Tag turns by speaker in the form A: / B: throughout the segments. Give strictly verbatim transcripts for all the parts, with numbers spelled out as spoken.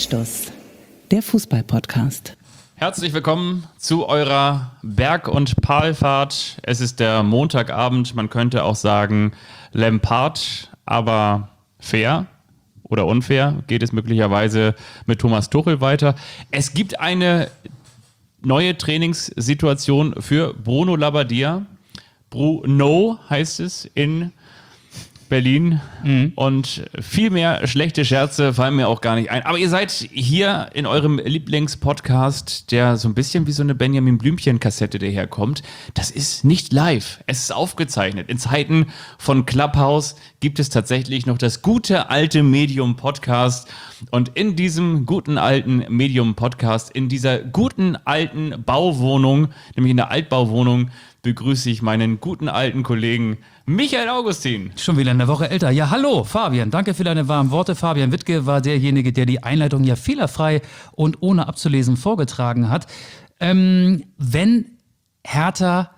A: Anstoß, der Fußball-Podcast.
B: Herzlich willkommen zu eurer Berg- und Palfahrt. Es ist der Montagabend, man könnte auch sagen Lampard, aber fair oder unfair geht es möglicherweise mit Thomas Tuchel weiter. Es gibt eine neue Trainingssituation für Bruno Labbadia. Bruno heißt es in Berlin. Mhm. Und viel mehr schlechte Scherze fallen mir auch gar nicht ein. Aber ihr seid hier in eurem Lieblingspodcast, der so ein bisschen wie so eine Benjamin Blümchen-Kassette daherkommt. Das ist nicht live, es ist aufgezeichnet. In Zeiten von Clubhouse gibt es tatsächlich noch das gute alte Medium-Podcast. Und in diesem guten alten Medium-Podcast, in dieser guten alten Bauwohnung, nämlich in der Altbauwohnung, begrüße ich meinen guten alten Kollegen Michael Augustin.
C: Schon wieder eine Woche älter. Ja, hallo Fabian, danke für deine warmen Worte. Fabian Wittke war derjenige, der die Einleitung ja fehlerfrei und ohne abzulesen vorgetragen hat. Ähm, wenn Hertha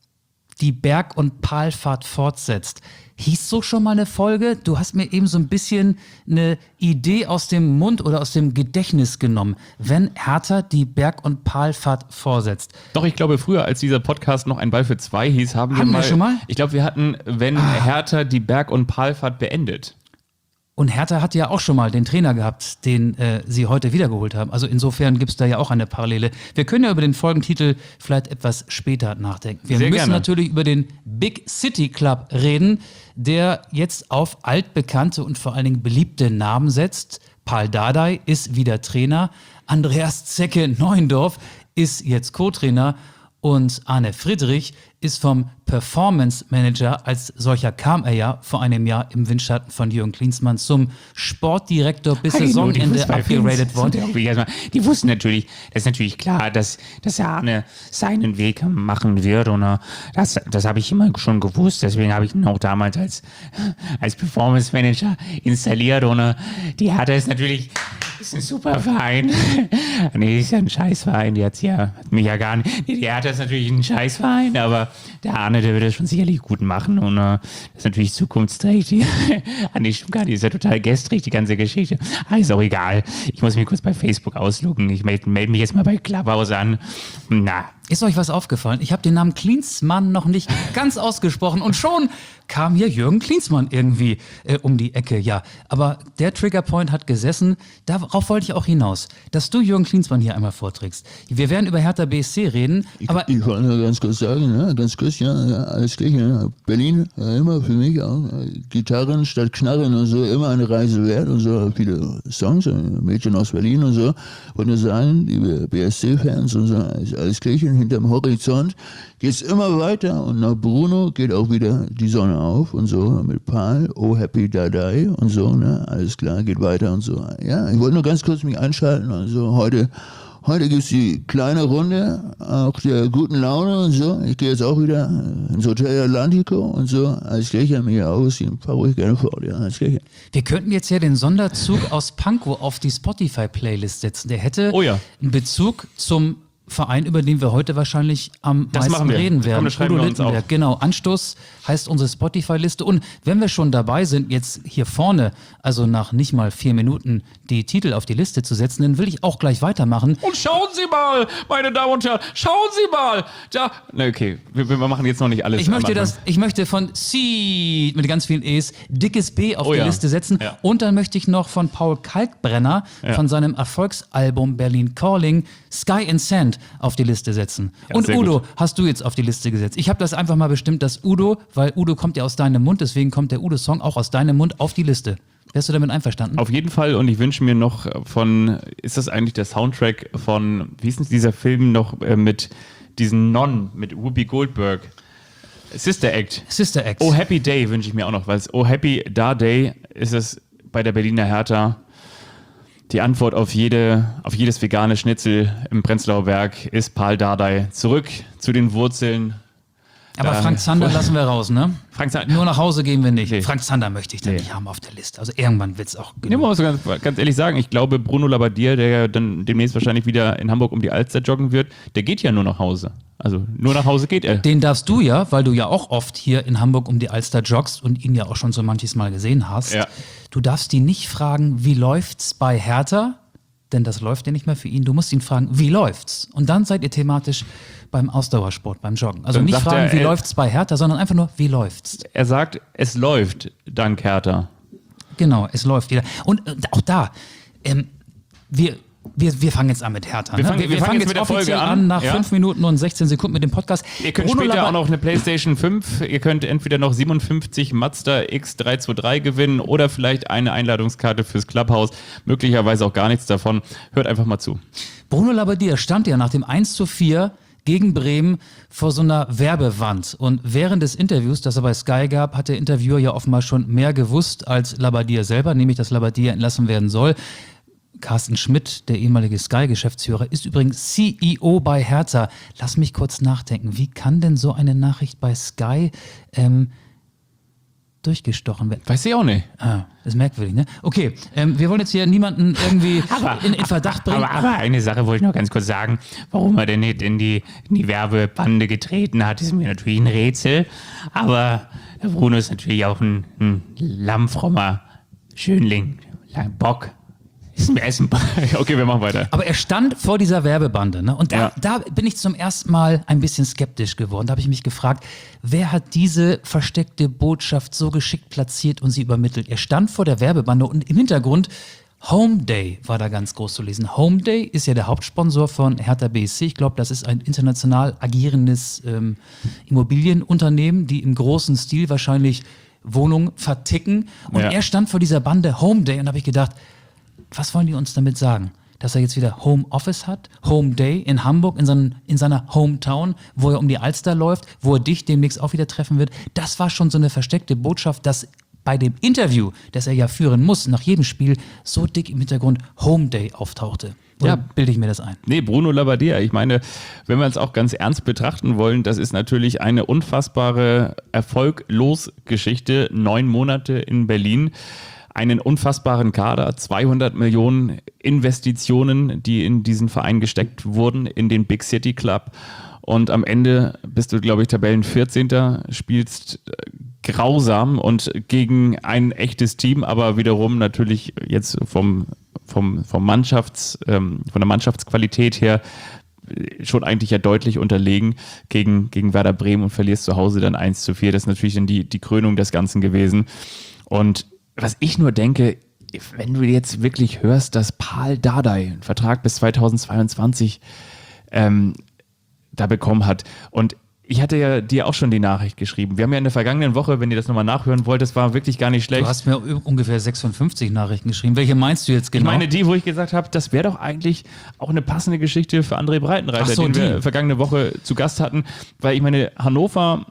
C: die Berg- und Palfahrt fortsetzt, hieß so schon mal eine Folge? Du hast mir eben so ein bisschen eine Idee aus dem Mund oder aus dem Gedächtnis genommen. Wenn Hertha die Berg- und Palfahrt fortsetzt.
B: Doch, ich glaube, früher, als dieser Podcast noch ein Ball für zwei hieß, haben,
C: haben
B: wir, mal,
C: wir schon mal?
B: Ich glaube, wir hatten, wenn ah. Hertha die Berg- und Palfahrt beendet.
C: Und Hertha hat ja auch schon mal den Trainer gehabt, den äh, sie heute wiedergeholt haben. Also insofern gibt es da ja auch eine Parallele. Wir können ja über den Folgentitel vielleicht etwas später nachdenken. Wir
B: Sehr
C: müssen
B: gerne.
C: natürlich über den Big City Club reden, der jetzt auf altbekannte und vor allen Dingen beliebte Namen setzt. Pal Dardai ist wieder Trainer. Andreas Zecke-Neuendorf ist jetzt Co-Trainer. Und Arne Friedrich ist vom Performance Manager, als solcher kam er ja vor einem Jahr im Windschatten von Jürgen Klinsmann zum Sportdirektor bis
B: Hallo,
C: Saisonende abgeratet worden.
B: Die wussten natürlich, das ist natürlich klar, dass, dass Arne seinen Weg machen wird. Und das, das habe ich immer schon gewusst. Deswegen habe ich ihn auch damals als, als Performance Manager installiert. Und die Hertha ist natürlich ist ein super Verein. Nee, ist ja ein Scheißverein. Die hat's ja, hat mich ja gar nicht. Die Hertha ist natürlich ein Scheißverein, aber der Arne, der wird das schon sicherlich gut machen. Und uh, das ist natürlich zukunftsträchtig. Ah, nee, stimmt gar nicht. Ist ja total gestrig, die ganze Geschichte. Ah, ist auch egal. Ich muss mich kurz bei Facebook ausloggen. Ich melde meld mich jetzt mal bei Clubhouse an. Na.
C: Ist euch was aufgefallen? Ich habe den Namen Klinsmann noch nicht ganz ausgesprochen und schon kam hier Jürgen Klinsmann irgendwie äh, um die Ecke. Ja, aber der Triggerpoint hat gesessen. Darauf wollte ich auch hinaus, dass du Jürgen Klinsmann hier einmal vorträgst. Wir werden über Hertha B S C reden,
D: ich,
C: aber...
D: Ich wollte nur ganz kurz sagen, ja, ganz kurz, ja, ja alles gleich, ja. Berlin, ja, immer für mich auch, ja, Gitarren statt Knarren und so, immer eine Reise wert und so, viele Songs, ja, Mädchen aus Berlin und so. Wollte nur sagen, liebe B S C-Fans und so, ist alles gleich, hinterm Horizont geht's immer weiter und nach Bruno geht auch wieder die Sonne auf und so, mit Pal, oh happy Dardai und so, ne, alles klar, geht weiter und so. Ja, ich wollte nur ganz kurz mich einschalten, also heute Heute gibt's die kleine Runde, auch der guten Laune und so. Ich gehe jetzt auch wieder ins Hotel Atlantico und so. Alles gleich an mir aus, fahr ruhig gerne fort, ja, alles gleich.
C: Wir könnten jetzt ja den Sonderzug aus Pankow auf die Spotify-Playlist setzen. Der hätte
B: oh ja.
C: einen Bezug zum Verein, über den wir heute wahrscheinlich am
B: das
C: meisten
B: wir.
C: reden werden.
B: Komm, Udo Littenberg.
C: Genau, Anstoß heißt unsere Spotify-Liste. Und wenn wir schon dabei sind, jetzt hier vorne, also nach nicht mal vier Minuten, die Titel auf die Liste zu setzen, dann will ich auch gleich weitermachen.
B: Und schauen Sie mal, meine Damen und Herren, schauen Sie mal. Da. Na okay, wir, wir machen jetzt noch nicht alles.
C: Ich möchte, das, ich möchte von C mit ganz vielen E's dickes B auf
B: oh
C: die
B: ja.
C: Liste setzen.
B: Ja.
C: Und dann möchte ich noch von Paul Kalkbrenner
B: ja.
C: von seinem Erfolgsalbum Berlin Calling Sky and Sand auf die Liste setzen.
B: Ja,
C: und Udo,
B: gut.
C: hast du jetzt auf die Liste gesetzt. Ich habe das einfach mal bestimmt, dass Udo, weil Udo kommt ja aus deinem Mund, deswegen kommt der Udo-Song auch aus deinem Mund auf die Liste. Wärst du damit einverstanden?
B: Auf jeden Fall, und ich wünsche mir noch von, ist das eigentlich der Soundtrack von, wie ist denn dieser Film noch äh, mit diesen Nonnen, mit Whoopi Goldberg? Sister Act.
C: Sister Act.
B: Oh Happy Day wünsche ich mir auch noch, weil es Oh Happy Da Day ist es bei der Berliner Hertha. Die Antwort auf, jede, auf jedes vegane Schnitzel im Prenzlauer Berg ist Pal Dardai. Zurück zu den Wurzeln.
C: Aber
B: Da,
C: Frank Zander lassen wir raus, ne?
B: Frank Zander.
C: Nur nach Hause gehen wir nicht.
B: Nee.
C: Frank Zander möchte ich da
B: Nee.
C: nicht haben auf der Liste. Also irgendwann wird es auch
B: Ich muss ganz, ganz ehrlich sagen, ich glaube, Bruno Labbadia, der ja dann demnächst wahrscheinlich wieder in Hamburg um die Alster joggen wird, der geht ja nur nach Hause. Also nur nach Hause geht er.
C: Den darfst du ja, weil du ja auch oft hier in Hamburg um die Alster joggst und ihn ja auch schon so manches Mal gesehen hast.
B: Ja.
C: Du darfst ihn nicht fragen, wie läuft's bei Hertha, denn das läuft ja nicht mehr für ihn. Du musst ihn fragen, wie läuft's? Und dann seid ihr thematisch beim Ausdauersport, beim Joggen. Also
B: Dann
C: nicht
B: sagt
C: fragen,
B: er,
C: wie
B: äh,
C: läuft's bei Hertha, sondern einfach nur, wie läuft's?
B: Er sagt, es läuft dank Hertha.
C: Genau, es läuft wieder. Und äh, auch da, ähm, wir, wir, wir fangen jetzt an mit Hertha.
B: Wir
C: ne?
B: fangen- wir fangen jetzt mit der
C: offiziell
B: Folge an,
C: nach
B: ja.
C: fünf Minuten und sechzehn Sekunden mit dem Podcast.
B: Ihr könnt
C: Bruno
B: später
C: Labba-
B: auch noch eine PlayStation fünf, ihr könnt entweder noch siebenundfünfzig Mazda X drei zwei drei gewinnen oder vielleicht eine Einladungskarte fürs Clubhouse, möglicherweise auch gar nichts davon. Hört einfach mal zu.
C: Bruno Labbadia stand ja nach dem eins zu vier gegen Bremen vor so einer Werbewand. Und während des Interviews, das er bei Sky gab, hat der Interviewer ja offenbar schon mehr gewusst als Labbadia selber, nämlich, dass Labbadia entlassen werden soll. Carsten Schmidt, der ehemalige Sky-Geschäftsführer, ist übrigens C E O bei Hertha. Lass mich kurz nachdenken. Wie kann denn so eine Nachricht bei Sky ähm, durchgestochen werden?
B: Weiß ich auch nicht.
C: Ah, ist merkwürdig, ne? Okay, ähm, wir wollen jetzt hier niemanden irgendwie in, in Verdacht bringen.
E: Aber, aber eine Sache wollte ich noch ganz kurz sagen. Warum er denn nicht in die, in die Werbebande getreten hat, ist mir natürlich ein Rätsel. Aber der Bruno ist natürlich auch ein, ein lammfrommer Schönling. Lang Bock. Ist mir Essen.
B: Okay, wir machen weiter.
C: Aber er stand vor dieser Werbebande, ne? Und da,
B: Ja.
C: da bin ich zum ersten Mal ein bisschen skeptisch geworden. Da habe ich mich gefragt, wer hat diese versteckte Botschaft so geschickt platziert und sie übermittelt? Er stand vor der Werbebande und im Hintergrund Home Day war da ganz groß zu lesen. Home Day ist ja der Hauptsponsor von Hertha B S C. Ich glaube, das ist ein international agierendes ähm, Immobilienunternehmen, die im großen Stil wahrscheinlich Wohnungen verticken. Und
B: Ja.
C: er stand vor dieser Bande Home Day und habe ich gedacht, was wollen die uns damit sagen? Dass er jetzt wieder Home Office hat, Home Day in Hamburg, in, seinen, in seiner Hometown, wo er um die Alster läuft, wo er dich demnächst auch wieder treffen wird. Das war schon so eine versteckte Botschaft, dass bei dem Interview, das er ja führen muss, nach jedem Spiel, so dick im Hintergrund Home Day auftauchte. Oder
B: Ja.
C: bilde ich mir das ein?
B: Nee, Bruno Labbadia. Ich meine, wenn wir es auch ganz ernst betrachten wollen, das ist natürlich eine unfassbare Erfolglosgeschichte. Neun Monate in Berlin. Einen unfassbaren Kader, zweihundert Millionen Investitionen, die in diesen Verein gesteckt wurden, in den Big City Club. Und am Ende bist du, glaube ich, Tabellenvierzehnter, spielst äh, grausam und gegen ein echtes Team, aber wiederum natürlich jetzt vom, vom, vom Mannschafts, ähm, von der Mannschaftsqualität her äh, schon eigentlich ja deutlich unterlegen gegen, gegen Werder Bremen und verlierst zu Hause dann eins zu vier. Das ist natürlich dann die, die Krönung des Ganzen gewesen. Und was ich nur denke, wenn du jetzt wirklich hörst, dass Pal Dardai einen Vertrag bis zweitausendzweiundzwanzig ähm, da bekommen hat und ich hatte ja dir auch schon die Nachricht geschrieben. Wir haben ja in der vergangenen Woche, wenn ihr das nochmal nachhören wollt, das war wirklich gar nicht schlecht.
C: Du hast mir ungefähr sechsundfünfzig Nachrichten geschrieben. Welche meinst du jetzt genau?
B: Ich meine die, wo ich gesagt habe, das wäre doch eigentlich auch eine passende Geschichte für André Breitenreiter,
C: Ach so,
B: den wir
C: die.
B: vergangene Woche zu Gast hatten, weil ich meine, Hannover,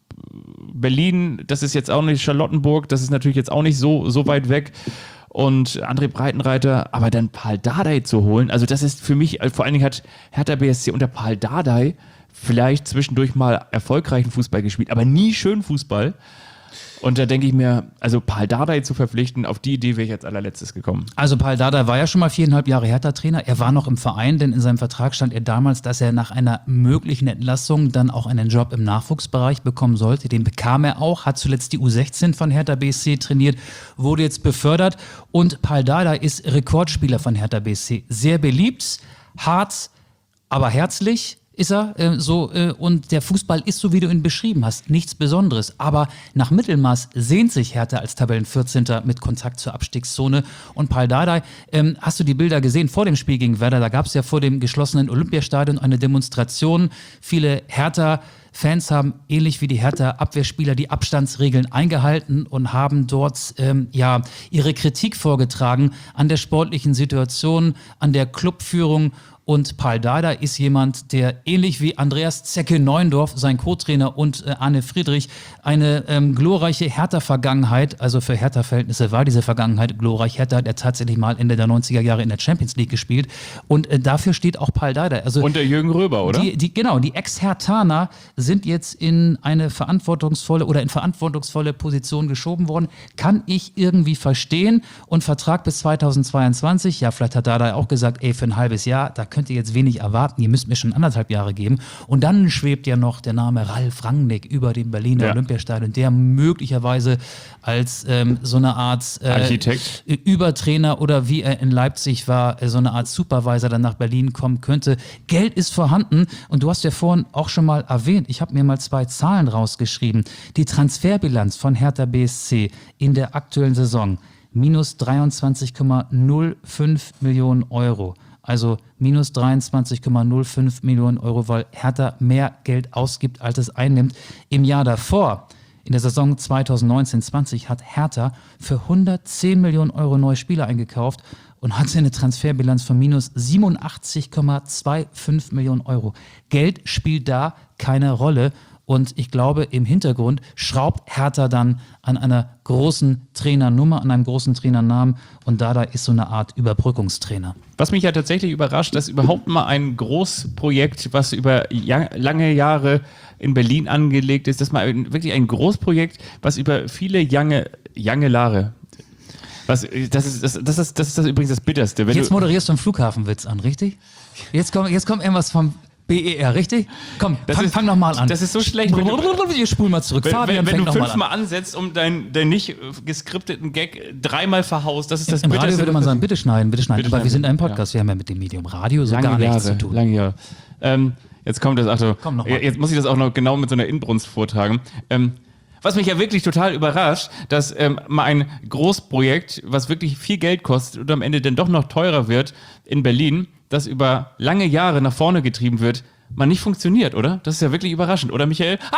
B: Berlin, das ist jetzt auch nicht Charlottenburg, das ist natürlich jetzt auch nicht so, so weit weg. Und André Breitenreiter, aber dann Pal Dardai zu holen, also das ist für mich, vor allen Dingen hat Hertha B S C unter Pal Dardai vielleicht zwischendurch mal erfolgreichen Fußball gespielt, aber nie schön Fußball. Und da denke ich mir, also Pal Dardai zu verpflichten, auf die Idee wäre ich als allerletztes gekommen.
C: Also Pal Dardai war ja schon mal viereinhalb Jahre Hertha-Trainer. Er war noch im Verein, denn in seinem Vertrag stand er damals, dass er nach einer möglichen Entlassung dann auch einen Job im Nachwuchsbereich bekommen sollte. Den bekam er auch, hat zuletzt die U sechzehn von Hertha B S C trainiert, wurde jetzt befördert. Und Pal Dardai ist Rekordspieler von Hertha B S C. Sehr beliebt, hart, aber herzlich. Ist er äh, so äh, und der Fußball ist so, wie du ihn beschrieben hast, nichts Besonderes. Aber nach Mittelmaß sehnt sich Hertha als Tabellenvierzehnter mit Kontakt zur Abstiegszone. Und Pal Dardai, ähm, hast du die Bilder gesehen vor dem Spiel gegen Werder? Da gab es ja vor dem geschlossenen Olympiastadion eine Demonstration. Viele Hertha-Fans haben ähnlich wie die Hertha-Abwehrspieler die Abstandsregeln eingehalten und haben dort ähm, ja ihre Kritik vorgetragen an der sportlichen Situation, an der Clubführung. Und Pal Dardai ist jemand, der ähnlich wie Andreas Zecke-Neuendorf, sein Co-Trainer, und äh, Arne Friedrich eine ähm, glorreiche Hertha-Vergangenheit, also für Hertha-Verhältnisse war diese Vergangenheit glorreich. Hertha hat er tatsächlich mal Ende der neunziger Jahre in der Champions League gespielt und äh, dafür steht auch Pal Dardai. Also
B: Und der Jürgen Röber, oder?
C: Die, die, genau, die Ex-Hertaner sind jetzt in eine verantwortungsvolle oder in verantwortungsvolle Position geschoben worden. Kann ich irgendwie verstehen. Und Vertrag bis zweitausendzweiundzwanzig, ja, vielleicht hat Dardai auch gesagt, ey, für ein halbes Jahr, da könnt könnt ihr jetzt wenig erwarten, ihr müsst mir schon anderthalb Jahre geben. Und dann schwebt ja noch der Name Ralf Rangnick über dem Berliner
B: Ja.
C: Olympiastadion, der möglicherweise als ähm, so eine Art äh,
B: Architekt.
C: Übertrainer oder wie er in Leipzig war, äh, so eine Art Supervisor dann nach Berlin kommen könnte. Geld ist vorhanden und du hast ja vorhin auch schon mal erwähnt, ich habe mir mal zwei Zahlen rausgeschrieben. Die Transferbilanz von Hertha B S C in der aktuellen Saison, minus dreiundzwanzig Komma null fünf Millionen Euro. Also minus dreiundzwanzig Komma null fünf Millionen Euro, weil Hertha mehr Geld ausgibt, als es einnimmt. Im Jahr davor, in der Saison zweitausendneunzehn zwanzig, hat Hertha für hundertzehn Millionen Euro neue Spieler eingekauft und hatte eine Transferbilanz von minus siebenundachtzig Komma fünfundzwanzig Millionen Euro. Geld spielt da keine Rolle. Und ich glaube, im Hintergrund schraubt Hertha dann an einer großen Trainernummer, an einem großen Trainernamen. Und Dada ist so eine Art Überbrückungstrainer.
B: Was mich ja tatsächlich überrascht, dass überhaupt mal ein Großprojekt, was über ja, lange Jahre in Berlin angelegt ist, dass mal ein, wirklich ein Großprojekt, was über viele lange, lange Jahre, was, das, ist, das, das, ist, das ist das übrigens das Bitterste. Wenn
C: Jetzt
B: du,
C: moderierst du einen Flughafenwitz an, richtig? Jetzt kommt, jetzt kommt irgendwas vom B E R, richtig? Komm,
B: Das
C: fang,
B: ist-
C: fang noch mal an.
B: das ist so schlecht, wenn du-
C: Wir spulen mal zurück.
B: wenn,
C: Fabian
B: wenn, wenn
C: fängt
B: du
C: noch mal
B: fünfmal
C: an.
B: ansetzt, um deinen dein nicht äh, geskripteten Gag dreimal verhaust, das ist das
C: Im Radio
B: Bitterste,
C: würde man
B: was-
C: sagen, bitte schneiden, bitte schneiden.
B: Bitte
C: Aber wir
B: schneiden,
C: sind ein Podcast, wir haben ja mit dem Medium Radio so
B: lange
C: gar nichts
B: Jahre,
C: zu tun.
B: Lange Jahre. Ähm, jetzt kommt das, Achtung,
C: Komm noch mal.
B: jetzt muss ich das auch noch genau mit so einer Inbrunst vortragen. Ähm, was mich ja wirklich total überrascht, dass ähm, mal ein Großprojekt, was wirklich viel Geld kostet und am Ende dann doch noch teurer wird in Berlin, das über lange Jahre nach vorne getrieben wird, mal nicht funktioniert, oder? Das ist ja wirklich überraschend, oder Michael? Ah!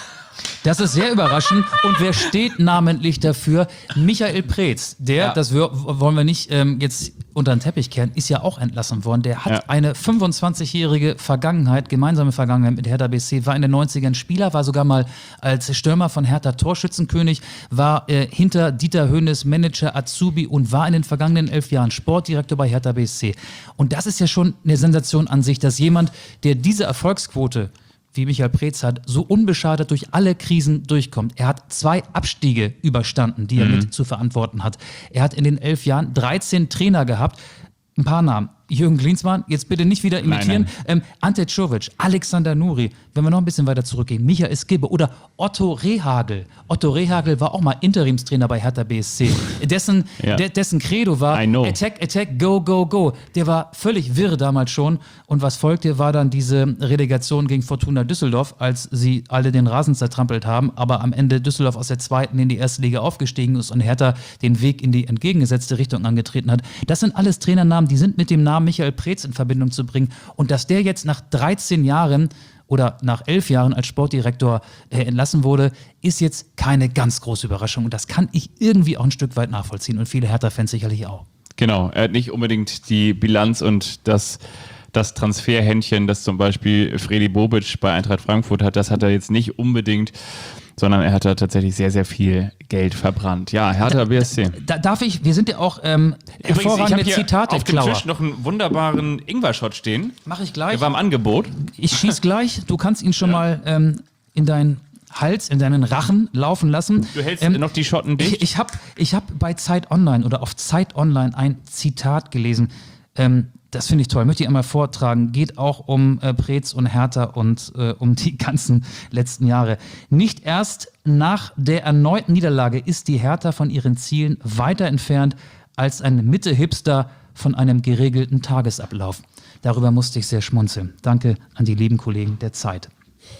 C: Das ist sehr überraschend. Und wer steht namentlich dafür? Michael Preetz. Der,
B: Ja.
C: das wir, wollen wir nicht ähm, jetzt unter den Teppich kehren, ist ja auch entlassen worden. Der hat
B: Ja.
C: eine fünfundzwanzigjährige Vergangenheit, gemeinsame Vergangenheit mit Hertha B S C, war in den neunzigern Spieler, war sogar mal als Stürmer von Hertha Torschützenkönig, war äh, hinter Dieter Hoeneß Manager Azubi und war in den vergangenen elf Jahren Sportdirektor bei Hertha B S C. Und das ist ja schon eine Sensation an sich, dass jemand, der diese Erfolgsquote wie Michael Preetz hat, so unbeschadet durch alle Krisen durchkommt. Er hat zwei Abstiege überstanden, die er mit zu verantworten hat. Er hat in den elf Jahren dreizehn Trainer gehabt. Ein paar Namen. Jürgen Klinsmann, jetzt bitte nicht wieder imitieren.
B: Nein,
C: Ähm, Ante Czovic, Alexander Nuri, wenn wir noch ein bisschen weiter zurückgehen, Michael Skibbe oder Otto Rehagel. Otto Rehagel war auch mal Interimstrainer bei Hertha B S C. Dessen,
B: Ja.
C: de, dessen Credo war
B: I know.
C: Attack, Attack, Go, Go, Go. Der war völlig wirr damals schon. Und was folgte, war dann diese Relegation gegen Fortuna Düsseldorf, als sie alle den Rasen zertrampelt haben, aber am Ende Düsseldorf aus der zweiten in die erste Liga aufgestiegen ist und Hertha den Weg in die entgegengesetzte Richtung angetreten hat. Das sind alles Trainernamen, die sind mit dem Namen Michael Preetz in Verbindung zu bringen. Und dass der jetzt nach dreizehn Jahren oder nach elf Jahren als Sportdirektor äh, entlassen wurde, ist jetzt keine ganz große Überraschung. Und das kann ich irgendwie auch ein Stück weit nachvollziehen und viele Hertha-Fans sicherlich auch.
B: Genau, er hat nicht unbedingt die Bilanz und das, das Transferhändchen, das zum Beispiel Fredi Bobic bei Eintracht Frankfurt hat, das hat er jetzt nicht unbedingt, sondern er hat da tatsächlich sehr, sehr viel Geld verbrannt. Ja, Hertha B S C.
C: Da darf ich, wir sind ja auch ähm, hervorragende
B: hier
C: Zitate,
B: auf dem
C: Klauer.
B: Tisch noch einen wunderbaren Ingwer-Shot stehen.
C: Mach ich
B: Der
C: gleich.
B: war im Angebot.
C: Ich schieß gleich. Du kannst ihn schon mal ähm, in deinen Hals, in deinen Rachen laufen lassen.
B: Du hältst
C: Ähm,
B: noch die Schotten dicht.
C: Ich, ich habe ich hab bei Zeit Online oder auf Zeit Online ein Zitat gelesen. Ähm, das finde ich toll. Möchte ich einmal vortragen. Geht auch um äh, Preetz und Hertha und äh, um die ganzen letzten Jahre. Nicht erst nach der erneuten Niederlage ist die Hertha von ihren Zielen weiter entfernt als ein Mitte-Hipster von einem geregelten Tagesablauf. Darüber musste ich sehr schmunzeln. Danke an die lieben Kollegen der Zeit.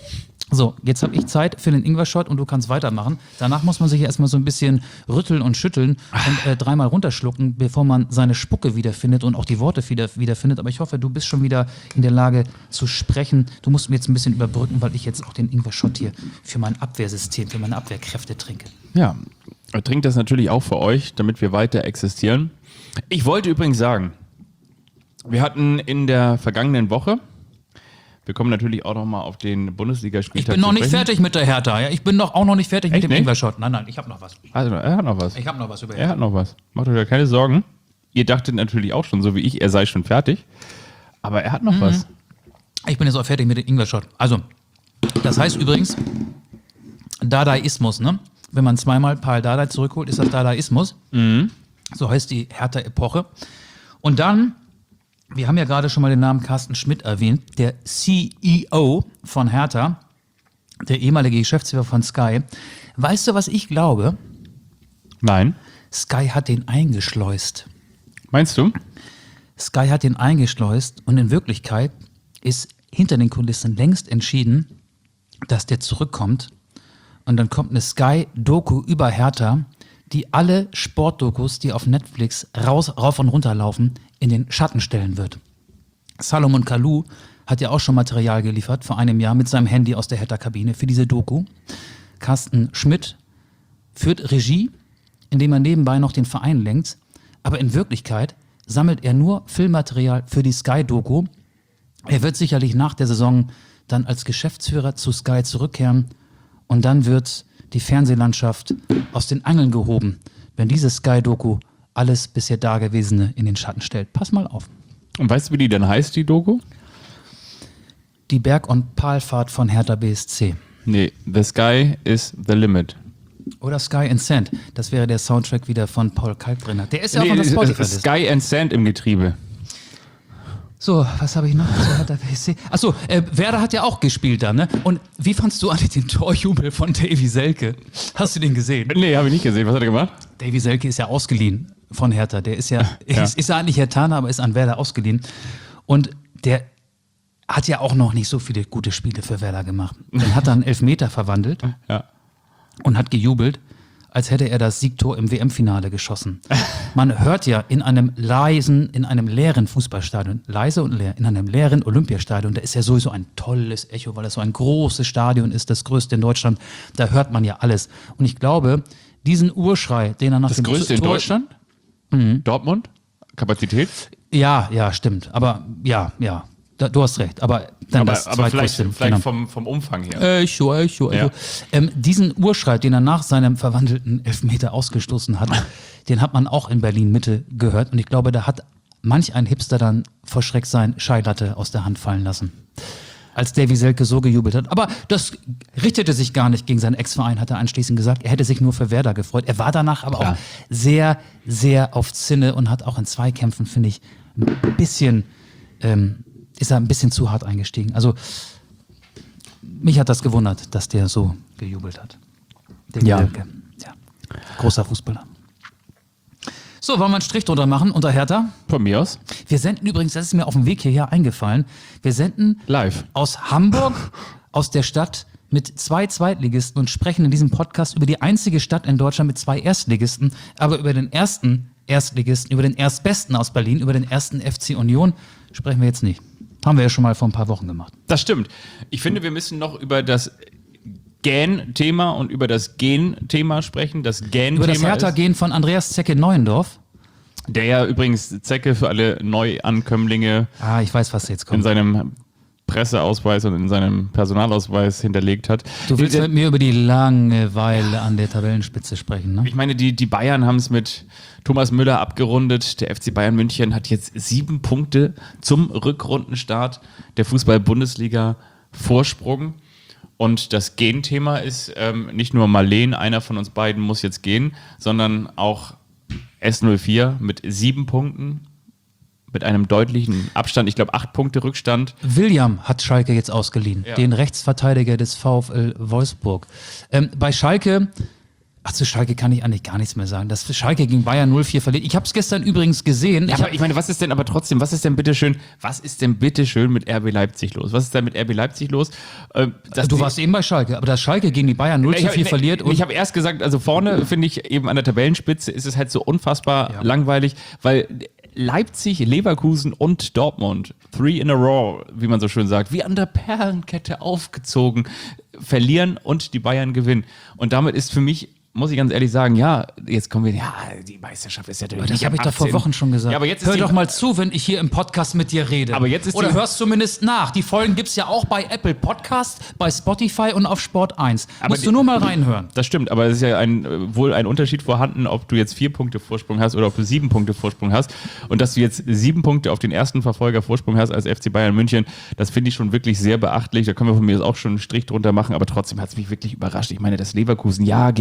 C: So, jetzt habe ich Zeit für den Ingwer-Shot und du kannst weitermachen. Danach muss man sich erstmal so ein bisschen rütteln und schütteln und äh, dreimal runterschlucken, bevor man seine Spucke wiederfindet und auch die Worte wieder, wiederfindet. Aber ich hoffe, du bist schon wieder in der Lage zu sprechen. Du musst mir jetzt ein bisschen überbrücken, weil ich jetzt auch den Ingwer-Shot hier für mein Abwehrsystem, für meine Abwehrkräfte trinke.
B: Ja, er trinkt das natürlich auch für euch, damit wir weiter existieren. Ich wollte übrigens sagen, wir hatten in der vergangenen Woche, wir kommen natürlich auch noch mal auf den Bundesligaspieltag
C: Ich bin noch
B: zu
C: nicht
B: sprechen.
C: fertig mit der Hertha. Ja? Ich bin doch auch noch nicht fertig
B: Echt
C: mit dem
B: nicht?
C: Ingwer-Shot. Nein, nein, ich habe noch was.
B: Also, er hat noch was.
C: Ich habe noch was über
B: Er hat noch was. Macht euch da keine Sorgen. Ihr dachtet natürlich auch schon, so wie ich, er sei schon fertig. Aber er hat noch was.
C: Ich bin jetzt auch fertig mit dem Ingwer-Shot. Also, das heißt übrigens Dadaismus, ne? Wenn man zweimal Paul Dardai zurückholt, ist das Dadaismus. So heißt die Hertha-Epoche. Und dann Wir haben ja gerade schon mal den Namen Carsten Schmidt erwähnt, der C E O von Hertha, der ehemalige Geschäftsführer von Sky. Weißt du, was ich glaube?
B: Nein.
C: Sky hat den eingeschleust.
B: Meinst du?
C: Sky hat den eingeschleust und in Wirklichkeit ist hinter den Kulissen längst entschieden, dass der zurückkommt und dann kommt eine Sky-Doku über Hertha, die alle Sportdokus, die auf Netflix raus, rauf und runter laufen, in den Schatten stellen wird. Salomon Kalou hat ja auch schon Material geliefert vor einem Jahr mit seinem Handy aus der Hertha-Kabine für diese Doku. Carsten Schmidt führt Regie, indem er nebenbei noch den Verein lenkt, aber in Wirklichkeit sammelt er nur Filmmaterial für die Sky-Doku. Er wird sicherlich nach der Saison dann als Geschäftsführer zu Sky zurückkehren und dann wird die Fernsehlandschaft aus den Angeln gehoben, wenn diese Sky-Doku alles bisher Dagewesene in den Schatten stellt. Pass mal auf.
B: Und weißt du, wie die denn heißt, die Doku?
C: Die Berg- und Palfahrt von Hertha B S C.
B: Nee, The Sky is the Limit.
C: Oder Sky and Sand. Das wäre der Soundtrack wieder von Paul Kalkbrenner. Der ist ja auch
B: Nee,
C: auf der
B: es-
C: Spotify-Liste.
B: Sky and Sand im Getriebe.
C: So, was habe ich noch zu Hertha B S C? Achso, äh, Werder hat ja auch gespielt da, ne? Und wie fandst du eigentlich den Torjubel von Davy Selke? Hast du den gesehen?
B: Nee, habe ich nicht gesehen. Was hat er gemacht?
C: Davy Selke ist ja ausgeliehen von Hertha. Der ist ja,
B: Ja.
C: Ist, ist ja eigentlich Herthaner, aber ist an Werder ausgeliehen. Und der hat ja auch noch nicht so viele gute Spiele für Werder gemacht. Dann hat er einen Elfmeter verwandelt
B: Ja.
C: und hat gejubelt, als hätte er das Siegtor im W M-Finale geschossen. Man hört ja in einem leisen, in einem leeren Fußballstadion, leise und leer, in einem leeren Olympiastadion, da ist ja sowieso ein tolles Echo, weil das so ein großes Stadion ist, das größte in Deutschland, da hört man ja alles. Und ich glaube, diesen Urschrei, den er nach
B: Das
C: dem
B: größte in
C: Tor-
B: Deutschland? Dortmund? Kapazität?
C: Ja, ja, stimmt. Aber ja, ja, da, du hast recht. Aber dann
B: Aber,
C: das
B: aber vielleicht,
C: zweitgrößte,
B: vielleicht
C: genau.
B: vom, vom Umfang her.
C: Echo, Echo, Echo.
B: Ja.
C: Ähm, diesen Urschrei, den er nach seinem verwandelten Elfmeter ausgestoßen hat, den hat man auch in Berlin-Mitte gehört. Und ich glaube, da hat manch ein Hipster dann vor Schreck sein Scheilatte aus der Hand fallen lassen. Als Davy Selke so gejubelt hat. Aber das richtete sich gar nicht gegen seinen Ex-Verein, hat er anschließend gesagt. Er hätte sich nur für Werder gefreut. Er war danach aber
B: Klar.
C: auch sehr, sehr auf Zinne und hat auch in Zweikämpfen, finde ich, ein bisschen, ähm, ist er ein bisschen zu hart eingestiegen. Also, mich hat das gewundert, dass der so gejubelt hat. Der
B: Ja.
C: Selke. Ja. Großer Fußballer. So, wollen wir einen Strich drunter machen unter Hertha?
B: Von mir aus.
C: Wir senden übrigens, das ist mir auf dem Weg hierher eingefallen, wir senden
B: Live.
C: aus Hamburg, aus der Stadt mit zwei Zweitligisten und sprechen in diesem Podcast über die einzige Stadt in Deutschland mit zwei Erstligisten, aber über den ersten Erstligisten, über den Erstbesten aus Berlin, über den ersten F C Union sprechen wir jetzt nicht. Haben wir ja schon mal vor ein paar Wochen gemacht.
B: Das stimmt. Ich finde, wir müssen noch über das Gähn-Thema und über das Gehen-Thema sprechen. Das Gähn-Thema
C: Über das
B: ist,
C: Hertha-Gehen von Andreas Zecke-Neuendorf.
B: der ja übrigens Zecke für alle Neuankömmlinge
C: Ah, ich weiß, was jetzt
B: in
C: kommt.
B: seinem Presseausweis und in seinem Personalausweis hinterlegt hat.
C: Du willst
B: Die-
C: mit mir über die Langeweile an der Tabellenspitze sprechen, ne?
B: Ich meine, die, die Bayern haben es mit Thomas Müller abgerundet. Der F C Bayern München hat jetzt sieben Punkte zum Rückrundenstart der Fußball-Bundesliga Vorsprung. Und das Gehen-Thema ist ähm, nicht nur Marleen, einer von uns beiden muss jetzt gehen, sondern auch S null vier mit sieben Punkten, mit einem deutlichen Abstand, ich glaube acht Punkte Rückstand.
C: William hat Schalke jetzt ausgeliehen,
B: Ja.
C: den Rechtsverteidiger des VfL Wolfsburg. Ähm, bei Schalke, ach zu Schalke kann ich eigentlich gar nichts mehr sagen. Das Schalke gegen Bayern null vier verliert. Ich habe es gestern übrigens gesehen.
B: Ja,
C: ich
B: aber ich meine, was ist denn aber trotzdem, was ist denn bitteschön, was ist denn bitteschön mit R B Leipzig los? Was ist denn mit R B Leipzig los? Ähm, dass
C: du
B: die-
C: warst eben bei Schalke, aber dass Schalke gegen die Bayern null
B: Ich
C: zu
B: hab-
C: vier
B: nee,
C: verliert und
B: Ich habe erst gesagt, also vorne finde ich eben an der Tabellenspitze ist es halt so unfassbar
C: Ja.
B: langweilig, weil Leipzig, Leverkusen und Dortmund, three in a row, wie man so schön sagt, wie an der Perlenkette aufgezogen, verlieren und die Bayern gewinnen. Und damit ist für mich, muss ich ganz ehrlich sagen, ja, jetzt kommen wir, ja, die Meisterschaft ist ja natürlich
C: Aber das
B: nicht
C: habe
B: am
C: ich doch vor
B: achtzehnten
C: Wochen schon gesagt.
B: Ja, aber jetzt ist
C: Hör
B: die,
C: doch mal zu, wenn ich hier im Podcast mit dir rede.
B: Aber jetzt ist
C: Oder
B: die-
C: hörst zumindest nach. Die Folgen gibt es ja auch bei Apple Podcast, bei Spotify und auf Sport eins.
B: Aber
C: Musst
B: die-
C: du nur mal reinhören.
B: Das stimmt, aber es ist ja ein, äh, wohl ein Unterschied vorhanden, ob du jetzt vier Punkte Vorsprung hast oder ob du sieben Punkte Vorsprung hast. Und dass du jetzt sieben Punkte auf den ersten Verfolger Vorsprung hast als F C Bayern München, das finde ich schon wirklich sehr beachtlich. Da können wir von mir jetzt auch schon einen Strich drunter machen, aber trotzdem hat es mich wirklich überrascht. Ich meine, das Leverkusen, ja, gegen Form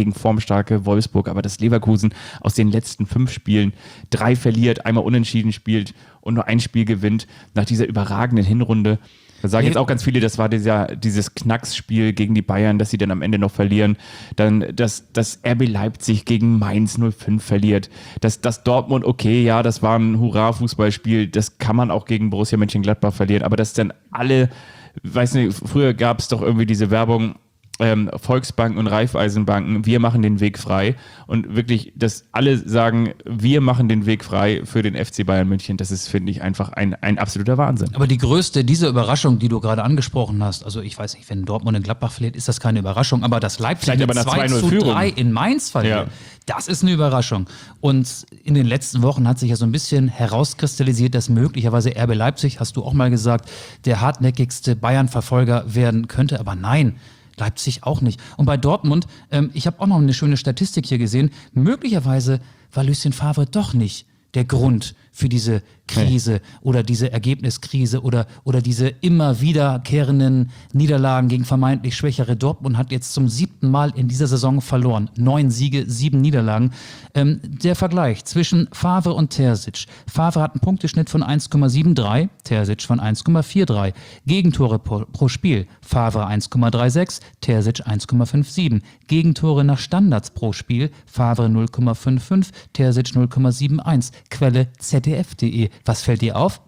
B: starke Wolfsburg, aber das Leverkusen aus den letzten fünf Spielen drei verliert, einmal unentschieden spielt und nur ein Spiel gewinnt nach dieser überragenden Hinrunde. Da sagen jetzt auch ganz viele, das war dieser, dieses Knacksspiel gegen die Bayern, dass sie dann am Ende noch verlieren. Dann, dass das R B Leipzig gegen Mainz null fünf verliert. Dass das Dortmund, okay, ja, das war ein Hurra-Fußballspiel, das kann man auch gegen Borussia Mönchengladbach verlieren. Aber dass dann alle, weiß nicht, früher gab es doch irgendwie diese Werbung, Ähm, Volksbanken und Raiffeisenbanken, wir machen den Weg frei und wirklich, dass alle sagen, wir machen den Weg frei für den F C Bayern München, das ist, finde ich, einfach ein, ein absoluter Wahnsinn.
C: Aber die größte, diese Überraschung, die du gerade angesprochen hast, also ich weiß nicht, wenn Dortmund in Gladbach verliert, ist das keine Überraschung, aber das Leipzig
B: Vielleicht
C: mit
B: aber nach
C: zwei zu drei in Mainz verliert,
B: Ja.
C: das ist eine Überraschung. Und in den letzten Wochen hat sich ja so ein bisschen herauskristallisiert, dass möglicherweise R B Leipzig, hast du auch mal gesagt, der hartnäckigste Bayern-Verfolger werden könnte, aber nein, Leipzig auch nicht. Und bei Dortmund, ähm, ich habe auch noch eine schöne Statistik hier gesehen, möglicherweise war Lucien Favre doch nicht der Grund für diese Krise hey. oder diese Ergebniskrise oder, oder diese immer wiederkehrenden Niederlagen gegen vermeintlich schwächere Dortmund hat jetzt zum siebten Mal in dieser Saison verloren. Neun Siege, sieben Niederlagen. Ähm, der Vergleich zwischen Favre und Terzic. Favre hat einen Punkteschnitt von eins Komma dreiundsiebzig, Terzic von eins Komma dreiundvierzig. Gegentore pro, pro Spiel. Favre eins Komma sechsunddreißig, Terzic eins Komma siebenundfünfzig. Gegentore nach Standards pro Spiel. Favre null Komma fünfundfünfzig, Terzic null Komma einundsiebzig. Quelle Z D F punkt de. Was fällt dir auf?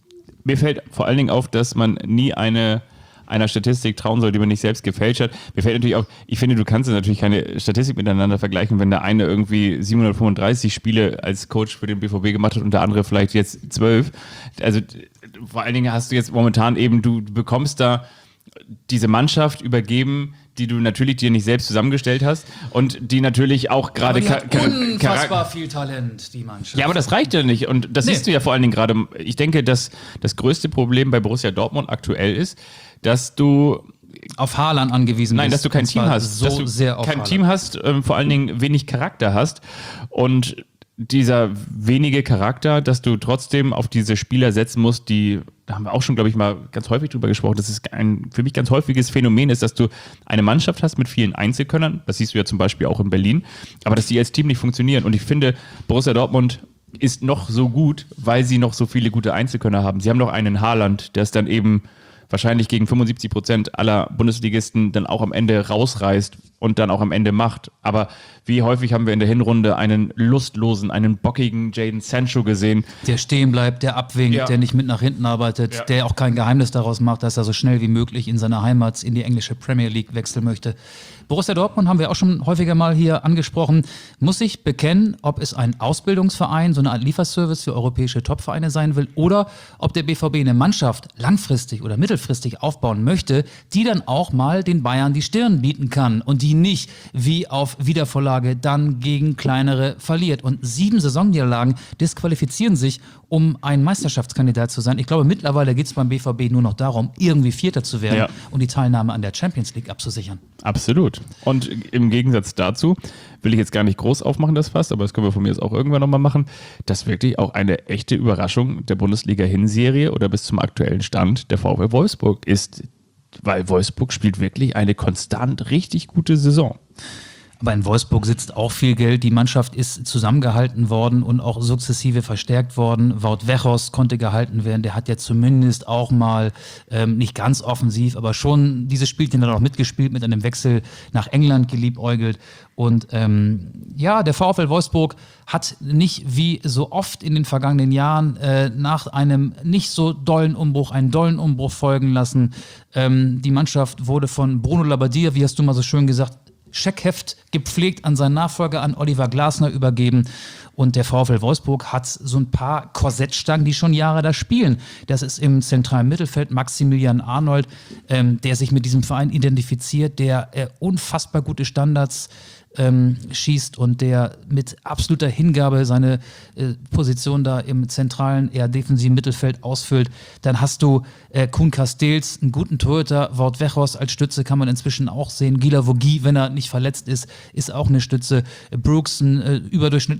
B: Mir fällt vor allen Dingen auf, dass man nie eine einer Statistik trauen soll, die man nicht selbst gefälscht hat. Mir fällt natürlich auch, ich finde, du kannst natürlich keine Statistik miteinander vergleichen, wenn der eine irgendwie siebenhundertfünfunddreißig Spiele als Coach für den B V B gemacht hat und der andere vielleicht jetzt zwölf. Also vor allen Dingen hast du jetzt momentan eben, du bekommst da diese Mannschaft übergeben, die du natürlich dir nicht selbst zusammengestellt hast und die natürlich auch gerade
C: die hat unfassbar viel Talent, die Mannschaft.
B: Ja, aber das reicht ja nicht und das nee. siehst du ja vor allen Dingen gerade. Ich denke, dass das größte Problem bei Borussia Dortmund aktuell ist, dass du
C: auf Haaland angewiesen
B: Nein,
C: bist.
B: dass du kein Team hast.
C: So
B: dass du
C: sehr auf
B: kein
C: Haaland.
B: Team hast, ähm, vor allen Dingen wenig Charakter hast und dieser wenige Charakter, dass du trotzdem auf diese Spieler setzen musst, die, da haben wir auch schon, glaube ich, mal ganz häufig drüber gesprochen, dass es ein für mich ganz häufiges Phänomen ist, dass du eine Mannschaft hast mit vielen Einzelkönnern, das siehst du ja zum Beispiel auch in Berlin, aber dass die als Team nicht funktionieren. Und ich finde, Borussia Dortmund ist noch so gut, weil sie noch so viele gute Einzelkönner haben. Sie haben noch einen Haaland, der es dann eben wahrscheinlich gegen fünfundsiebzig Prozent aller Bundesligisten dann auch am Ende rausreißt und dann auch am Ende macht. Aber wie häufig haben wir in der Hinrunde einen lustlosen, einen bockigen Jadon Sancho gesehen?
C: Der stehen bleibt, der abwinkt,
B: Ja.
C: der nicht mit nach hinten arbeitet,
B: Ja.
C: der auch kein Geheimnis daraus macht, dass er so schnell wie möglich in seine Heimat, in die englische Premier League wechseln möchte. Borussia Dortmund haben wir auch schon häufiger mal hier angesprochen, muss sich bekennen, ob es ein Ausbildungsverein, so eine Art Lieferservice für europäische Topvereine sein will oder ob der B V B eine Mannschaft langfristig oder mittelfristig aufbauen möchte, die dann auch mal den Bayern die Stirn bieten kann und die nicht wie auf Wiedervorlage dann gegen kleinere verliert. Und sieben Saisonniederlagen disqualifizieren sich, um ein Meisterschaftskandidat zu sein. Ich glaube, mittlerweile geht es beim B V B nur noch darum, irgendwie Vierter zu werden
B: Ja.
C: und die Teilnahme an der Champions League abzusichern.
B: Absolut. Und im Gegensatz dazu will ich jetzt gar nicht groß aufmachen, das Fass, aber das können wir von mir jetzt auch irgendwann nochmal machen, dass wirklich auch eine echte Überraschung der Bundesliga-Hinserie oder bis zum aktuellen Stand der VfL Wolfsburg ist, weil Wolfsburg spielt wirklich eine konstant richtig gute Saison.
C: Aber in Wolfsburg sitzt auch viel Geld. Die Mannschaft ist zusammengehalten worden und auch sukzessive verstärkt worden. Wout Weghorst konnte gehalten werden. Der hat ja zumindest auch mal, ähm, nicht ganz offensiv, aber schon dieses Spielchen dann auch mitgespielt, mit einem Wechsel nach England geliebäugelt. Und ähm, ja, der VfL Wolfsburg hat nicht wie so oft in den vergangenen Jahren äh, nach einem nicht so dollen Umbruch einen dollen Umbruch folgen lassen. Ähm, die Mannschaft wurde von Bruno Labbadia, wie hast du mal so schön gesagt, Scheckheft gepflegt an seinen Nachfolger, an Oliver Glasner übergeben. Und der VfL Wolfsburg hat so ein paar Korsettstangen, die schon Jahre da spielen. Das ist im zentralen Mittelfeld Maximilian Arnold, ähm, der sich mit diesem Verein identifiziert, der äh, unfassbar gute Standards ähm, schießt und der mit absoluter Hingabe seine äh, Position da im zentralen, eher defensiven Mittelfeld ausfüllt. Dann hast du äh, Kuhn Castells, einen guten Torhüter, Wout Weghorst als Stütze kann man inzwischen auch sehen. Gila Vogie, wenn er nicht verletzt ist, ist auch eine Stütze. Brooks, ein äh, überdurchschnittlicher Innenverteidiger.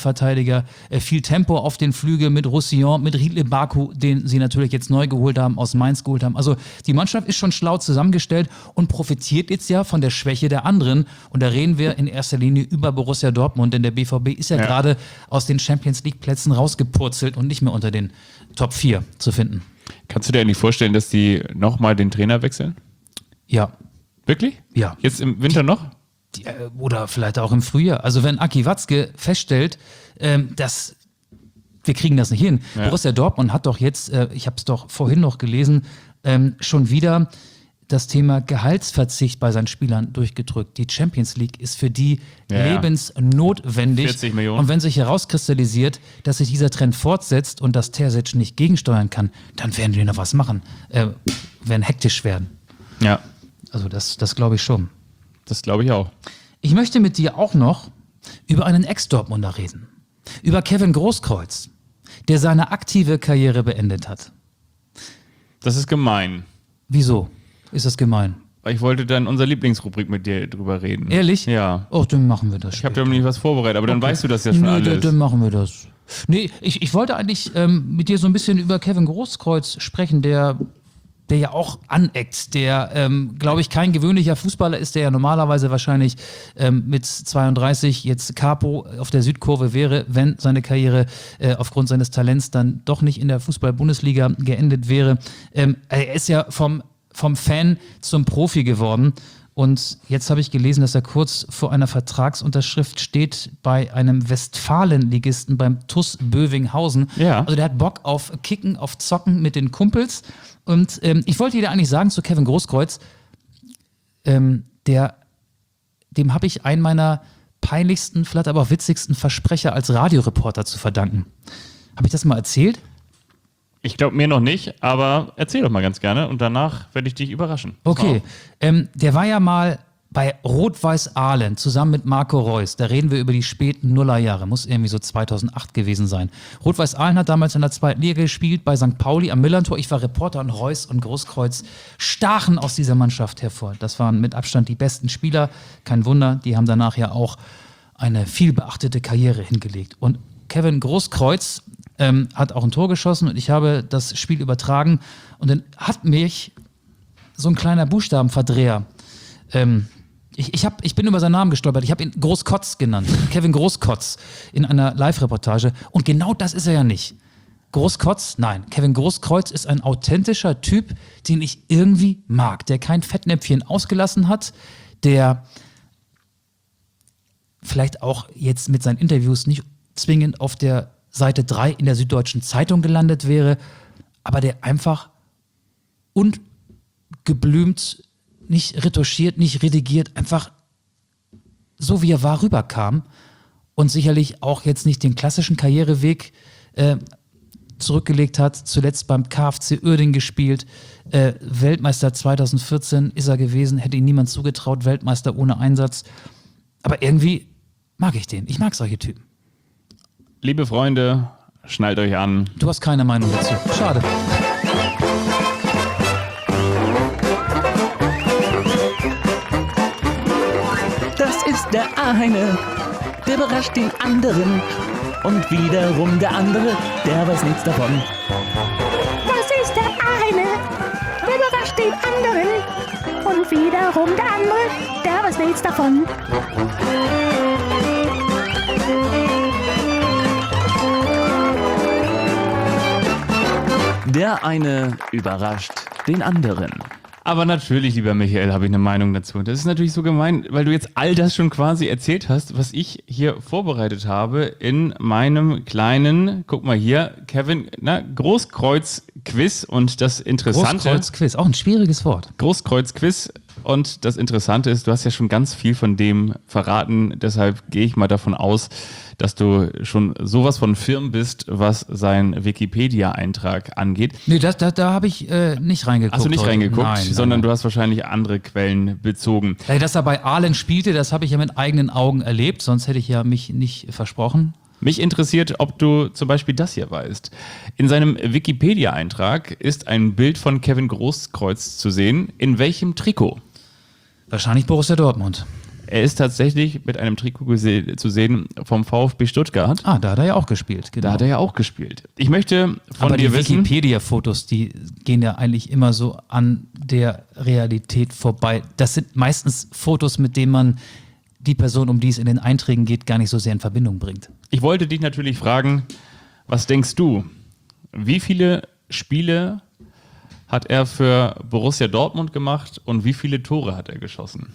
C: Innenverteidiger, äh, viel Tempo auf den Flügeln mit Roussillon, mit Riedle Baku, den sie natürlich jetzt neu geholt haben, aus Mainz geholt haben. Also die Mannschaft ist schon schlau zusammengestellt und profitiert jetzt ja von der Schwäche der anderen. Und da reden wir in erster Linie über Borussia Dortmund, denn der B V B ist ja, ja. gerade aus den Champions-League-Plätzen rausgepurzelt und nicht mehr unter den Top vier zu finden.
B: Kannst du dir eigentlich vorstellen, dass die nochmal den Trainer wechseln?
C: Ja.
B: Wirklich?
C: Ja.
B: Jetzt im Winter noch?
C: Die, oder vielleicht auch im Frühjahr. Also wenn Aki Watzke feststellt, ähm, dass wir kriegen das nicht hin. Ja. Borussia Dortmund hat doch jetzt, äh, ich habe es doch vorhin noch gelesen, ähm, schon wieder das Thema Gehaltsverzicht bei seinen Spielern durchgedrückt. Die Champions League ist für die ja, lebensnotwendig.
B: vierzig Millionen.
C: Und wenn sich herauskristallisiert, dass sich dieser Trend fortsetzt und dass Terzic nicht gegensteuern kann, dann werden wir noch was machen. Äh, werden hektisch werden.
B: Ja.
C: Also das, das glaube ich schon.
B: Das glaube ich auch.
C: Ich möchte mit dir auch noch über einen Ex-Dortmunder reden. Über Kevin Großkreuz, der seine aktive Karriere beendet hat.
B: Das ist gemein.
C: Wieso ist das gemein?
B: Ich wollte dann unsere Lieblingsrubrik mit dir drüber reden.
C: Ehrlich?
B: Ja.
C: Oh, dann machen wir das.
B: Ich habe dir nämlich was vorbereitet, aber dann
C: okay.
B: weißt du das ja schon
C: nee,
B: alles.
C: Dann machen wir das. Nee, ich, ich wollte eigentlich ähm, mit dir so ein bisschen über Kevin Großkreuz sprechen, der... der ja auch aneckt, der, ähm, glaube ich, kein gewöhnlicher Fußballer ist, der ja normalerweise wahrscheinlich ähm, mit zweiunddreißig jetzt Capo auf der Südkurve wäre, wenn seine Karriere äh, aufgrund seines Talents dann doch nicht in der Fußball-Bundesliga geendet wäre. Ähm, er ist ja vom, vom Fan zum Profi geworden. Und jetzt habe ich gelesen, dass er kurz vor einer Vertragsunterschrift steht bei einem Westfalen-Ligisten beim T U S Bövinghausen.
B: Ja.
C: Also der hat Bock auf Kicken, auf Zocken mit den Kumpels. Und ähm, ich wollte dir eigentlich sagen zu Kevin Großkreuz, ähm, der, dem habe ich einen meiner peinlichsten, vielleicht aber auch witzigsten Versprecher als Radioreporter zu verdanken. Habe ich das mal erzählt?
B: Ich glaube mir noch nicht, aber erzähl doch mal ganz gerne und danach werde ich dich überraschen.
C: Okay, ähm, der war ja mal bei Rot-Weiß Aalen zusammen mit Marco Reus. Da reden wir über die späten Nullerjahre, muss irgendwie so zweitausendacht gewesen sein. Rot-Weiß Aalen hat damals in der zweiten Liga gespielt, bei Sankt Pauli am Millerntor. Ich war Reporter und Reus und Großkreuz stachen aus dieser Mannschaft hervor. Das waren mit Abstand die besten Spieler. Kein Wunder, die haben danach ja auch eine viel beachtete Karriere hingelegt. Und Kevin Großkreuz ähm, hat auch ein Tor geschossen und ich habe das Spiel übertragen und dann hat mich so ein kleiner Buchstabenverdreher ähm, Ich, ich, hab, ich bin über seinen Namen gestolpert. Ich habe ihn Großkotz genannt. Kevin Großkotz in einer Live-Reportage. Und genau das ist er ja nicht. Großkotz? Nein. Kevin Großkreuz ist ein authentischer Typ, den ich irgendwie mag. Der kein Fettnäpfchen ausgelassen hat. Der vielleicht auch jetzt mit seinen Interviews nicht zwingend auf der Seite drei in der Süddeutschen Zeitung gelandet wäre. Aber der einfach ungeblümt, nicht retuschiert, nicht redigiert, einfach so wie er war rüberkam und sicherlich auch jetzt nicht den klassischen Karriereweg äh, zurückgelegt hat, zuletzt beim KfC Uerdingen gespielt, äh, Weltmeister zweitausendvierzehn ist er gewesen, hätte ihm niemand zugetraut, Weltmeister ohne Einsatz, aber irgendwie mag ich den, ich mag solche Typen.
B: Liebe Freunde, schnallt euch an.
C: Du hast keine Meinung dazu, schade.
A: Das ist der eine, der überrascht den anderen. Und wiederum der andere, der weiß nichts davon.
F: Das ist der eine, der überrascht den anderen. Und wiederum der andere, der weiß nichts davon.
A: Der eine überrascht den anderen.
B: Aber natürlich, lieber Michael, habe ich eine Meinung dazu. Das ist natürlich so gemein, weil du jetzt all das schon quasi erzählt hast, was ich hier vorbereitet habe in meinem kleinen, guck mal hier, Kevin, na, Großkreuz-Quiz. Und das Interessante...
C: Großkreuz-Quiz, auch ein schwieriges Wort.
B: Großkreuz-Quiz. Und das Interessante ist, du hast ja schon ganz viel von dem verraten. Deshalb gehe ich mal davon aus, dass du schon sowas von firm bist, was sein Wikipedia-Eintrag angeht.
C: Nee, das, da, da habe ich äh, nicht reingeguckt.
B: Hast du nicht
C: heute.
B: reingeguckt,
C: nein, nein,
B: sondern
C: nein.
B: du hast wahrscheinlich andere Quellen bezogen.
C: Ja, dass er bei Aalen spielte, das habe ich ja mit eigenen Augen erlebt, sonst hätte ich ja mich nicht versprochen.
B: Mich interessiert, ob du zum Beispiel das hier weißt. In seinem Wikipedia-Eintrag ist ein Bild von Kevin Großkreuz zu sehen. In welchem Trikot?
C: Wahrscheinlich Borussia Dortmund.
B: er ist tatsächlich mit einem Trikot gese- zu sehen vom VfB Stuttgart.
C: Ah, da hat er ja auch gespielt. Genau.
B: Da hat er ja auch gespielt. Ich möchte von
C: Aber
B: dir
C: die
B: wissen...
C: Wikipedia-Fotos, die gehen ja eigentlich immer so an der Realität vorbei. Das sind meistens Fotos, mit denen man die Person, um die es in den Einträgen geht, gar nicht so sehr in Verbindung bringt.
B: Ich wollte dich natürlich fragen, was denkst du? Wie viele Spiele hat er für Borussia Dortmund gemacht und wie viele Tore hat er geschossen?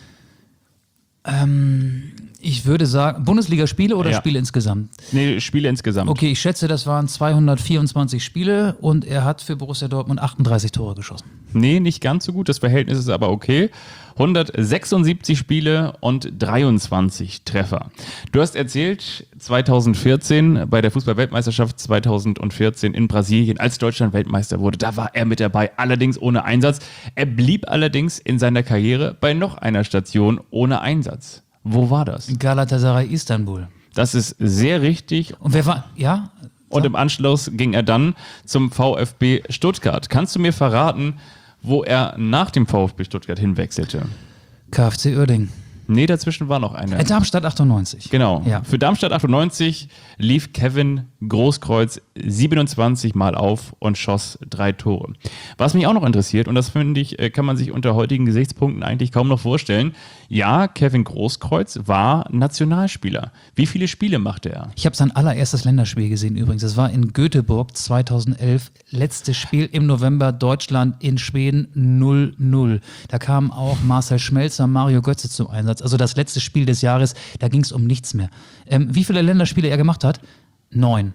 C: Ähm, ich würde sagen, Bundesligaspiele oder
B: Ja.
C: Spiele insgesamt?
B: Nee, Spiele insgesamt.
C: Okay, ich schätze, das waren zweihundertvierundzwanzig Spiele und er hat für Borussia Dortmund achtunddreißig Tore geschossen.
B: Nee, nicht ganz so gut. Das Verhältnis ist aber okay. hundertsechsundsiebzig Spiele und dreiundzwanzig Treffer. Du hast erzählt, zweitausendvierzehn bei der Fußball-Weltmeisterschaft zweitausendvierzehn in Brasilien, als Deutschland Weltmeister wurde, da war er mit dabei, allerdings ohne Einsatz. Er blieb allerdings in seiner Karriere bei noch einer Station ohne Einsatz. Wo war das?
C: Galatasaray Istanbul.
B: Das ist sehr richtig.
C: Und wer war, ja?
B: Und im Anschluss ging er dann zum VfB Stuttgart. Kannst du mir verraten, wo er nach dem VfB Stuttgart hinwechselte?
C: KfC Uerdingen.
B: Nee, dazwischen war noch einer.
C: Äh, Darmstadt achtundneunzig.
B: Genau.
C: Ja.
B: Für Darmstadt achtundneunzig lief Kevin Großkreuz siebenundzwanzig Mal auf und schoss drei Tore. Was mich auch noch interessiert, und das finde ich, kann man sich unter heutigen Gesichtspunkten eigentlich kaum noch vorstellen. Ja, Kevin Großkreuz war Nationalspieler. Wie viele Spiele machte er?
C: Ich habe sein allererstes Länderspiel gesehen übrigens. Das war in Göteborg zweitausendelf. Letztes Spiel im November, Deutschland in Schweden null null. Da kamen auch Marcel Schmelzer, Mario Götze zum Einsatz. Also das letzte Spiel des Jahres, da ging es um nichts mehr. Ähm, wie viele Länderspiele er gemacht hat? Neun.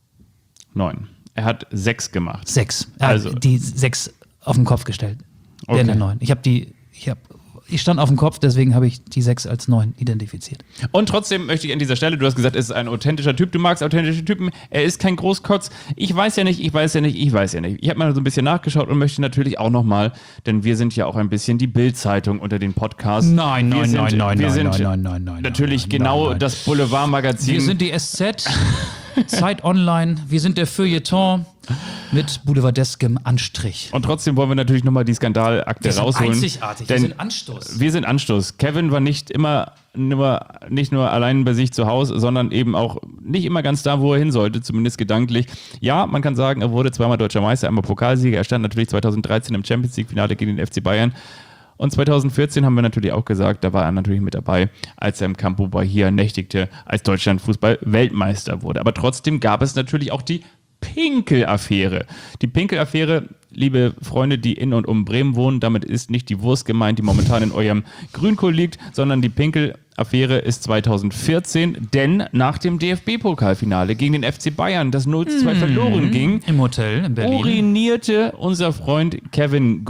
B: Neun. Er hat sechs gemacht.
C: Sechs. Er
B: Also-
C: hat die sechs auf den Kopf gestellt. Der
B: Okay.
C: der neun. Ich habe die, ich habe, ich stand auf dem Kopf, deswegen habe ich die sechs als neun identifiziert.
B: Und trotzdem möchte ich an dieser Stelle, du hast gesagt, es ist ein authentischer Typ, du magst authentische Typen, er ist kein Großkotz. Ich weiß ja nicht, ich weiß ja nicht, ich weiß ja nicht. Ich habe mal so ein bisschen nachgeschaut und möchte natürlich auch nochmal, denn wir sind ja auch ein bisschen die Bild-Zeitung unter den Podcasts.
C: Nein,
B: wir
C: nein,
B: sind,
C: nein, nein,
B: wir
C: nein,
B: sind
C: nein, nein, nein, nein,
B: natürlich
C: nein,
B: genau
C: nein, nein.
B: das Boulevardmagazin.
C: Wir sind die S Z, Zeit Online, wir sind der Feuilleton mit boulevardeskem Anstrich.
B: Und trotzdem wollen wir natürlich nochmal die Skandalakte
C: Wir sind
B: rausholen.
C: einzigartig, wir
B: denn
C: sind Anstoß.
B: Wir sind Anstoß. Kevin war nicht immer, nur, nicht nur allein bei sich zu Hause, sondern eben auch nicht immer ganz da, wo er hin sollte, zumindest gedanklich. Ja, man kann sagen, er wurde zweimal Deutscher Meister, einmal Pokalsieger. Er stand natürlich zweitausenddreizehn im Champions League-Finale gegen den F C Bayern. Und zweitausendvierzehn haben wir natürlich auch gesagt, da war er natürlich mit dabei, als er im Campo Bahia nächtigte, als Deutschland Fußball-Weltmeister wurde. Aber trotzdem gab es natürlich auch die Pinkel-Affäre. Die Pinkel-Affäre, liebe Freunde, die in und um Bremen wohnen, damit ist nicht die Wurst gemeint, die momentan in eurem Grünkohl liegt, sondern die Pinkel-Affäre ist zweitausendvierzehn, denn nach dem D F B-Pokalfinale gegen den F C Bayern, das null zu zwei verloren ging,
C: Im Hotel in Berlin.
B: urinierte unser Freund Kevin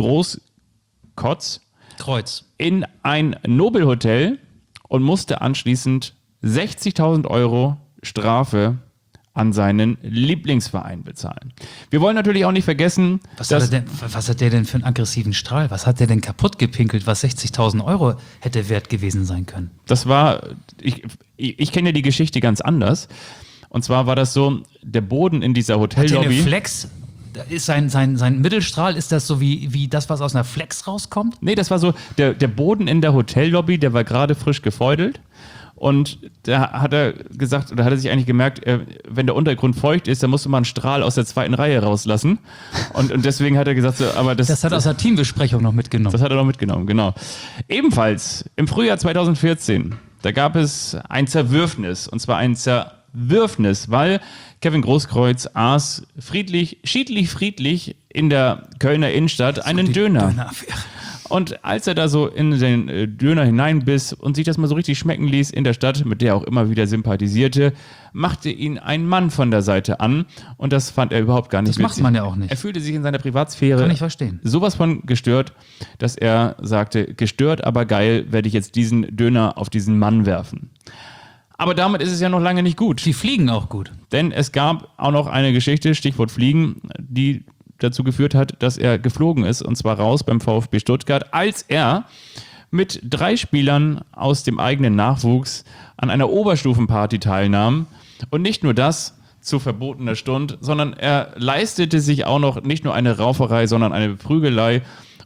B: Großkotz
C: Kreuz.
B: in ein Nobelhotel und musste anschließend sechzigtausend Euro Strafe an seinen Lieblingsverein bezahlen. Wir wollen natürlich auch nicht vergessen,
C: Was hat,
B: dass
C: er denn, was hat der denn für einen aggressiven Strahl? Was hat der denn kaputt gepinkelt, was sechzigtausend Euro hätte wert gewesen sein können?
B: das war, ich, ich, ich kenne ja die Geschichte ganz anders. Und zwar war das so, der Boden in dieser
C: Hat der eine
B: Hotellobby.
C: Flex? Da Ist sein, sein, sein Mittelstrahl, ist das so wie, wie das, was aus einer Flex rauskommt?
B: Nee, das war so, der, der Boden in der Hotellobby, der war gerade frisch gefeudelt. Und da hat er gesagt, oder hat er sich eigentlich gemerkt, äh, wenn der Untergrund feucht ist, dann musste man einen Strahl aus der zweiten Reihe rauslassen. Und, und deswegen hat er gesagt, so, aber das,
C: Das hat er aus der Teambesprechung noch mitgenommen.
B: das hat er noch mitgenommen, genau. Ebenfalls im Frühjahr zweitausendvierzehn, da gab es ein Zerwürfnis. Und zwar ein Zerwürfnis, weil Kevin Großkreuz aß friedlich, schiedlich friedlich in der Kölner Innenstadt einen
C: Die
B: Döner.
C: Döneraffäre.
B: Und als er da so in den äh, Döner hineinbiss und sich das mal so richtig schmecken ließ in der Stadt, mit der er auch immer wieder sympathisierte, machte ihn ein Mann von der Seite an und das fand er überhaupt gar nicht
C: Das macht
B: witzig.
C: man ja auch nicht.
B: Er fühlte sich in seiner Privatsphäre
C: Kann ich verstehen.
B: sowas von gestört, dass er sagte, gestört, aber geil, werde ich jetzt diesen Döner auf diesen Mann werfen. Aber damit ist es ja noch lange nicht gut.
C: Die fliegen auch gut.
B: Denn es gab auch noch eine Geschichte, Stichwort Fliegen, die dazu geführt hat, dass er geflogen ist, und zwar raus beim VfB Stuttgart, als er mit drei Spielern aus dem eigenen Nachwuchs an einer Oberstufenparty teilnahm. Und nicht nur das zu verbotener Stunde, sondern er leistete sich auch noch nicht nur eine Rauferei, sondern eine Prügelei.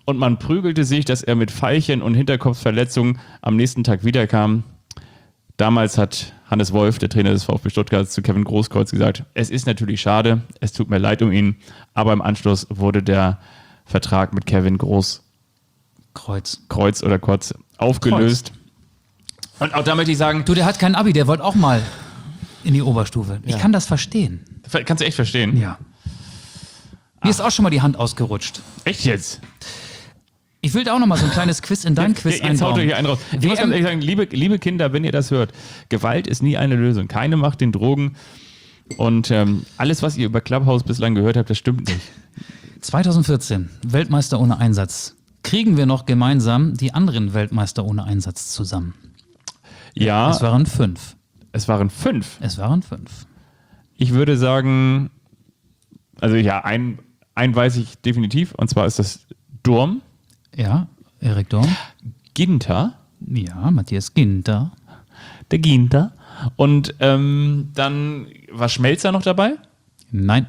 B: Und man prügelte sich, dass er mit Veilchen und Hinterkopfverletzungen am nächsten Tag wiederkam. Damals hat Hannes Wolf, der Trainer des VfB Stuttgart, zu Kevin Großkreuz gesagt, es ist natürlich schade, es tut mir leid um ihn, aber im Anschluss wurde der Vertrag mit Kevin Großkreuz
C: Kreuz.
B: Kreuz oder Kotz aufgelöst. Und auch da möchte ich sagen,
C: Du, der hat kein Abi, der wollte auch mal in die Oberstufe. Ich kann das verstehen.
B: kannst du echt verstehen?
C: Ja. Mir ist auch schon mal die Hand ausgerutscht.
B: Echt jetzt?
C: Ich will da auch noch mal so ein kleines Quiz in dein Quiz
B: Jetzt haut
C: einbauen.
B: euch hier einen raus. Ich muss ganz ehrlich sagen, liebe, liebe Kinder, wenn ihr das hört, Gewalt ist nie eine Lösung. Keine Macht den Drogen. Und ähm, alles, was ihr über Clubhouse bislang gehört habt, das stimmt nicht.
C: zwanzig vierzehn, Weltmeister ohne Einsatz. Kriegen wir noch gemeinsam die anderen Weltmeister ohne Einsatz zusammen?
B: Ja,
C: Es waren fünf.
B: es waren fünf.
C: Es waren fünf.
B: Ich würde sagen, also ja, ein, ein weiß ich definitiv, und zwar ist das Durm,
C: Ja, Erik Dorn.
B: Ginter,
C: Ja, Matthias Ginter.
B: der Ginter. Und ähm, dann war Schmelzer noch dabei,
C: Nein.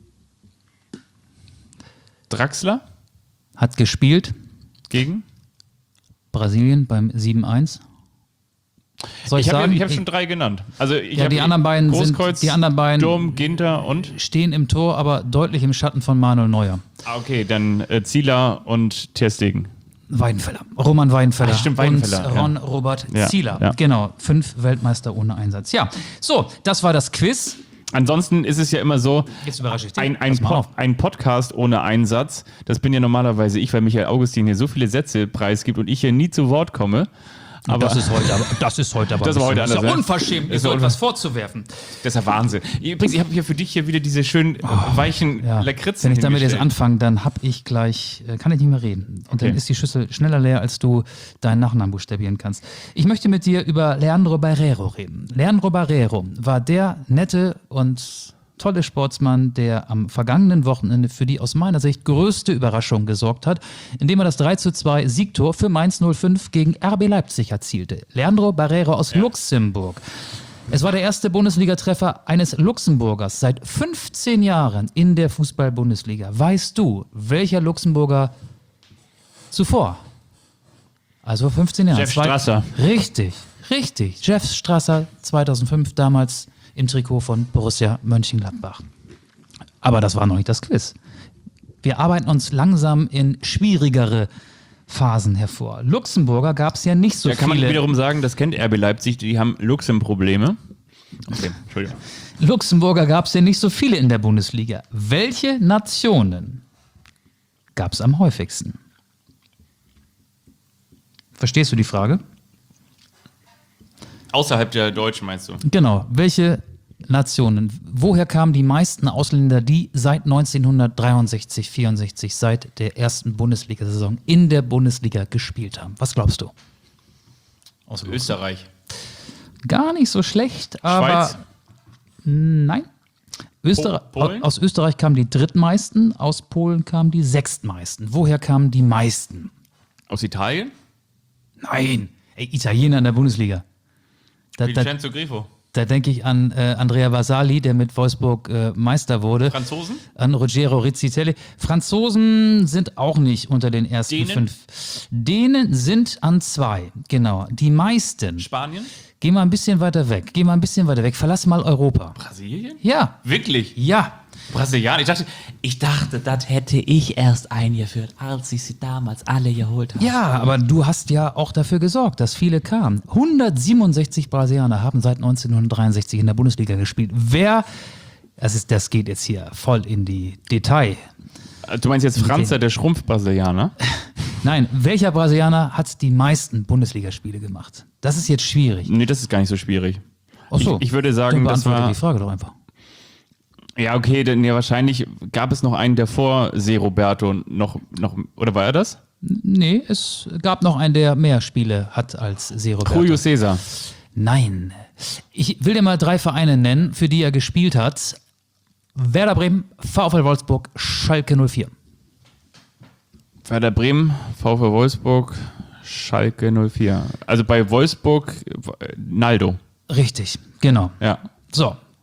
B: Draxler
C: Hat gespielt.
B: gegen.
C: Brasilien beim sieben eins. Soll ich,
B: Ich habe
C: sagen?
B: ja, ich hab schon drei genannt. Also ich
C: Ja,
B: hab
C: die anderen beiden sind-
B: Großkreuz,
C: die anderen beiden-
B: Durm, Ginter und.
C: Stehen im Tor, aber deutlich im Schatten von Manuel Neuer.
B: Ah, okay, dann äh, Zieler und Ter Stegen.
C: Weidenfeller. Roman Weidenfeller.
B: Ach, stimmt, Weidenfeller,
C: Und
B: ja.
C: Ron Robert
B: Ja,
C: Zieler.
B: ja.
C: Genau. Fünf Weltmeister ohne Einsatz. Ja. So, das war das Quiz.
B: Ansonsten ist es ja immer so,
C: Jetzt überrasche ich dich.
B: ein, ein,
C: Pass mal
B: Po-
C: auf.
B: ein Podcast ohne Einsatz, das bin ja normalerweise ich, weil Michael Augustin hier so viele Sätze preisgibt und ich hier nie zu Wort komme. Aber
C: das ist heute aber, das ist heute aber
B: Das war heute
C: ein bisschen-
B: anders,
C: ist ja
B: ne?
C: unverschämt, mir
B: Ist
C: so
B: ja
C: etwas vorzuwerfen.
B: das ist ja Wahnsinn. Übrigens, ich habe hier für dich hier wieder diese schönen, äh, weichen
C: Ja.
B: Lakritzen
C: Wenn ich damit jetzt
B: hingestellt.
C: anfange, dann hab ich gleich, äh, kann ich nicht mehr reden. Und dann
B: Okay.
C: ist die Schüssel schneller leer, als du deinen Nachnamen buchstabieren kannst. Ich möchte mit dir über Leandro Barreiro reden. Leandro Barreiro war der nette und tolle Sportsmann, der am vergangenen Wochenende für die aus meiner Sicht größte Überraschung gesorgt hat, indem er das drei zu zwei Siegtor für Mainz null fünf gegen R B Leipzig erzielte. Leandro Barreiro aus Luxemburg. Es war der erste Bundesliga-Treffer eines Luxemburgers seit fünfzehn Jahren in der Fußball-Bundesliga. Weißt du, welcher Luxemburger zuvor? Also vor fünfzehn Jahren.
B: Jeff
C: Zwei-
B: Strasser.
C: Richtig, richtig. Jeff Strasser zweitausendfünf, damals im Trikot von Borussia Mönchengladbach. Aber das war noch nicht das Quiz. Wir arbeiten uns langsam in schwierigere Phasen hervor. Luxemburger gab es ja nicht so
B: Da kann man
C: viele.
B: wiederum sagen, das kennt R B Leipzig, die haben Luxem-Probleme. Okay, Entschuldigung.
C: Luxemburger gab es ja nicht so viele in der Bundesliga. Welche Nationen gab es am häufigsten? Verstehst du die Frage?
B: Außerhalb der Deutschen meinst du?
C: Genau. Welche Nationen? Woher kamen die meisten Ausländer, die seit neunzehnhundertdreiundsechzig, vierundsechzig, seit der ersten Bundesliga-Saison in der Bundesliga gespielt haben? Was glaubst du?
B: Aus Österreich.
C: Gar nicht so schlecht, aber
B: Schweiz.
C: nein. Österreich,
B: Po- Polen?
C: Aus Österreich kamen die drittmeisten, aus Polen kamen die sechstmeisten. Woher kamen die meisten?
B: Aus Italien?
C: Nein, ey, Italiener in der Bundesliga. Da, da,
B: Vincenzo Grifo.
C: da denke ich an äh, Andrea Vasali, der mit Wolfsburg äh, Meister wurde.
B: Franzosen?
C: An Ruggero Rizzitelli. Franzosen sind auch nicht unter den ersten
B: Dänen?
C: fünf. Dänen sind an zwei, genau. Die meisten.
B: Spanien?
C: Geh mal ein bisschen weiter weg. Geh mal ein bisschen weiter weg. Verlass mal Europa.
B: Brasilien?
C: Ja,
B: Wirklich?
C: ja.
B: Brasilianer? Ich dachte,
E: Ich dachte, das hätte ich erst eingeführt, als ich sie damals alle geholt habe.
C: Ja, aber du hast ja auch dafür gesorgt, dass viele kamen. hundertsiebenundsechzig Brasilianer haben seit neunzehnhundertdreiundsechzig in der Bundesliga gespielt. Wer, das, ist, das geht jetzt hier voll in die Detail.
B: du meinst jetzt Franzer, der Schrumpf-Brasilianer?
C: Nein, welcher Brasilianer hat die meisten Bundesligaspiele gemacht? Das ist jetzt schwierig.
B: Nee, das ist gar nicht so schwierig.
C: Ach so,
B: Ich, ich würde sagen,
C: dann
B: das
C: beantworte
B: war...
C: die Frage doch einfach.
B: Ja, okay, denn ja, wahrscheinlich gab es noch einen, der vor Se Roberto noch, noch... Oder war er das?
C: Nee, es gab noch einen, der mehr Spiele hat als Se Roberto.
B: Julio Cesar.
C: Nein. Ich will dir mal drei Vereine nennen, für die er gespielt hat. Werder Bremen, VfL Wolfsburg, Schalke null vier.
B: Werder Bremen, VfL Wolfsburg, Schalke null vier. Also bei Wolfsburg, äh, Naldo.
C: Richtig, genau.
B: Ja.
C: So,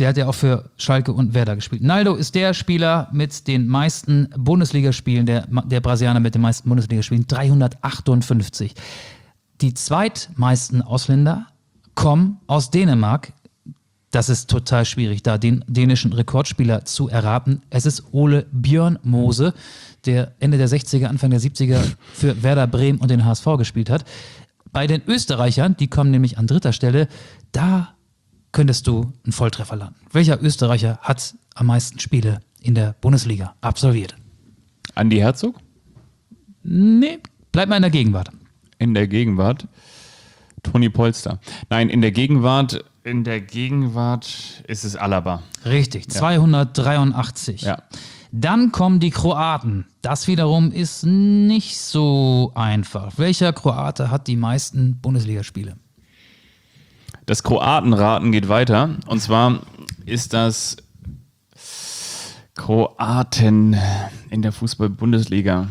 C: Der hat ja auch für Schalke und Werder gespielt. Naldo ist der Spieler mit den meisten Bundesligaspielen, der, der Brasilianer mit den meisten Bundesligaspielen, dreihundertachtundfünfzig. Die zweitmeisten Ausländer kommen aus Dänemark. Das ist total schwierig, da den dänischen Rekordspieler zu erraten. Es ist Ole Björn Mose, der Ende der sechziger, Anfang der siebziger für Werder Bremen und den H S V gespielt hat. Bei den Österreichern, die kommen nämlich an dritter Stelle, da könntest du einen Volltreffer landen. Welcher Österreicher hat am meisten Spiele in der Bundesliga absolviert?
B: Andi Herzog?
C: Nee, bleib mal in der Gegenwart.
B: In der Gegenwart. Toni Polster. Nein, in der Gegenwart, in der Gegenwart ist es Alaba.
C: Richtig, zweihundertdreiundachtzig.
B: Ja.
C: Dann kommen die Kroaten. Das wiederum ist nicht so einfach. Welcher Kroate hat die meisten Bundesligaspiele?
B: Das Kroatenraten geht weiter. Und zwar ist das Kroaten in der Fußball-Bundesliga.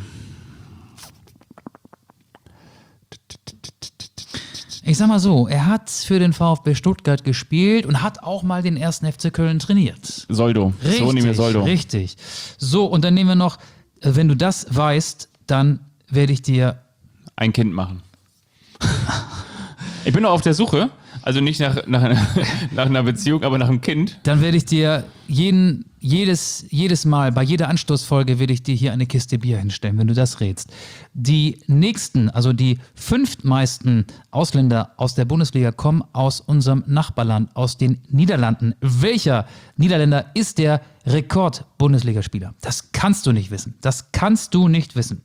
C: Ich sag mal so, er hat für den VfB Stuttgart gespielt und hat auch mal den ersten F C Köln trainiert.
B: Soldo.
C: Richtig,
B: so nehmen wir Soldo.
C: richtig. So, und dann nehmen wir noch, äh, wenn du das weißt, dann werde ich dir...
B: Ein Kind machen. Ich bin noch auf der Suche, also nicht nach, nach, nach einer Beziehung, aber nach einem Kind.
C: Dann werde ich dir jeden, jedes, jedes Mal, bei jeder Anstoßfolge werde ich dir hier eine Kiste Bier hinstellen, wenn du das rätst. Die nächsten, also die fünftmeisten Ausländer aus der Bundesliga kommen aus unserem Nachbarland, aus den Niederlanden. Welcher Niederländer ist der Rekord-Bundesligaspieler? Das kannst du nicht wissen. Das kannst du nicht wissen.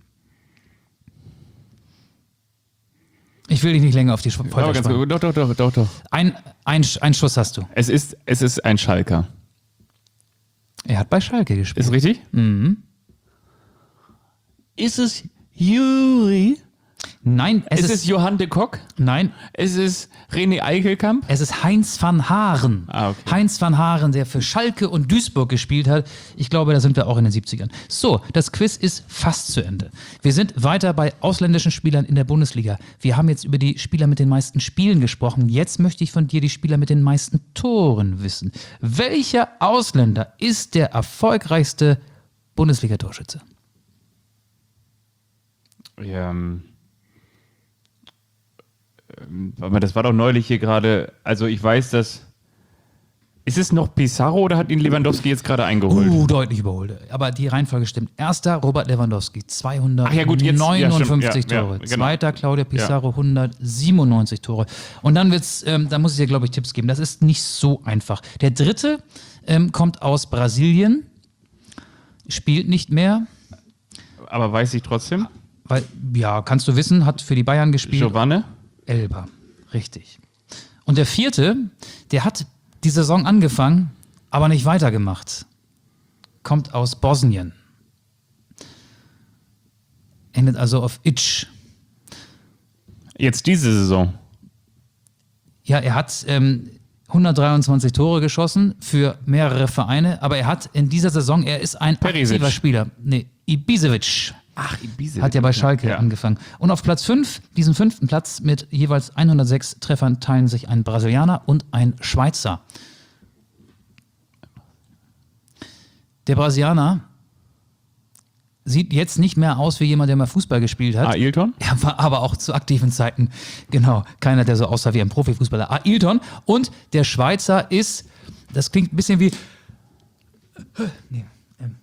C: Ich will dich nicht länger auf die Folter
B: Aber ganz
C: spannen.
B: gut. Doch, doch, doch, doch, doch.
C: Ein, ein, ein Schuss hast du.
B: Es ist, es ist ein Schalker.
C: Er hat bei Schalke gespielt.
B: Ist richtig?
C: Mhm.
B: Ist es Juri?
C: Nein, es
B: Ist
C: ist,
B: es Johann de Kock?
C: nein,
B: Ist es René Eichelkamp?
C: es ist Heinz van Haaren.
B: Ah, okay.
C: Heinz van Haaren, der für Schalke und Duisburg gespielt hat. Ich glaube, da sind wir auch in den siebzigern. So, das Quiz ist fast zu Ende. Wir sind weiter bei ausländischen Spielern in der Bundesliga. Wir haben jetzt über die Spieler mit den meisten Spielen gesprochen. Jetzt möchte ich von dir die Spieler mit den meisten Toren wissen. Welcher Ausländer ist der erfolgreichste Bundesliga-Torschütze?
B: Ja, ähm, ähm, warte mal, das war doch neulich hier gerade. Also ich weiß, dass. Ist es noch Pizarro oder hat ihn Lewandowski jetzt gerade eingeholt?
C: Uh, deutlich überholt. Aber die Reihenfolge stimmt. Erster Robert Lewandowski, zweihundertneunundfünfzig
B: Ach ja, gut, jetzt- ja, stimmt, ja, ja,
C: Tore.
B: genau.
C: Zweiter Claudia Pizarro, hundertsiebenundneunzig Tore. Und dann wird's, ähm, da muss ich dir, glaube ich, Tipps geben. Das ist nicht so einfach. Der dritte ähm, kommt aus Brasilien, spielt nicht mehr,
B: Aber weiß ich trotzdem.
C: weil, ja, kannst du wissen, hat für die Bayern gespielt.
B: Giovanni?
C: Elba, richtig. Und der vierte, der hat die Saison angefangen, aber nicht weitergemacht. Kommt aus Bosnien. Endet also auf Itch.
B: Jetzt diese Saison.
C: Ja, er hat ähm, hundertdreiundzwanzig Tore geschossen für mehrere Vereine, aber er hat in dieser Saison, er ist ein
B: Perisic.
C: aktiver Spieler. Nee, Ibisevic.
B: Ach, Ibisevic.
C: Hat ja bei Schalke
B: Ja.
C: angefangen. Und auf Platz fünf, diesen fünften Platz mit jeweils hundertsechs Treffern, teilen sich ein Brasilianer und ein Schweizer. Der Brasilianer sieht jetzt nicht mehr aus wie jemand, der mal Fußball gespielt hat.
B: Ailton?
C: Er war aber auch zu aktiven Zeiten, genau, keiner, der so aussah wie ein Profifußballer. Ailton. Und der Schweizer ist, das klingt ein bisschen wie... Nee, ähm,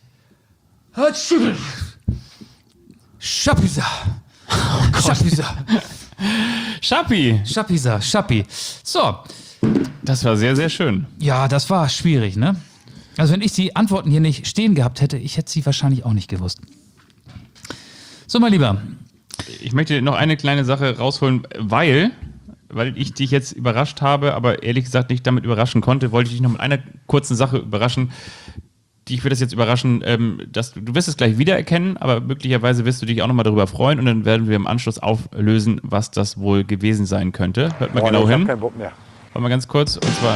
C: Schapisa. Schapisa.
B: Schappi!
C: Schapisa. Schappi. So,
B: Das war sehr, sehr schön.
C: ja, das war schwierig, ne? Also wenn ich die Antworten hier nicht stehen gehabt hätte, ich hätte sie wahrscheinlich auch nicht gewusst. So, mein Lieber,
B: Ich möchte noch eine kleine Sache rausholen, weil, weil ich dich jetzt überrascht habe, aber ehrlich gesagt nicht damit überraschen konnte, wollte ich dich noch mit einer kurzen Sache überraschen. Dich würde das jetzt überraschen, ähm, dass du, du wirst es gleich wiedererkennen, aber möglicherweise wirst du dich auch nochmal darüber freuen und dann werden wir im Anschluss auflösen, was das wohl gewesen sein könnte. Hört mal
G: Boah,
B: genau
G: ich hab
B: hin.
G: keinen Bock mehr.
B: Warte mal ganz kurz, und zwar...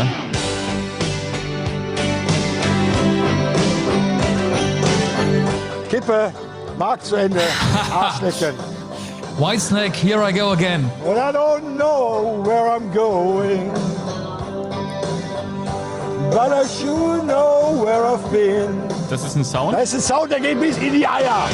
G: Kippe, Markt zu Ende, Arschlecken.
C: Whitesnake, here I go again.
G: And I don't know where I'm going. But I sure know where I've been.
B: Das ist ein Sound.
G: Da ist ein Sound, der geht bis in die Eier.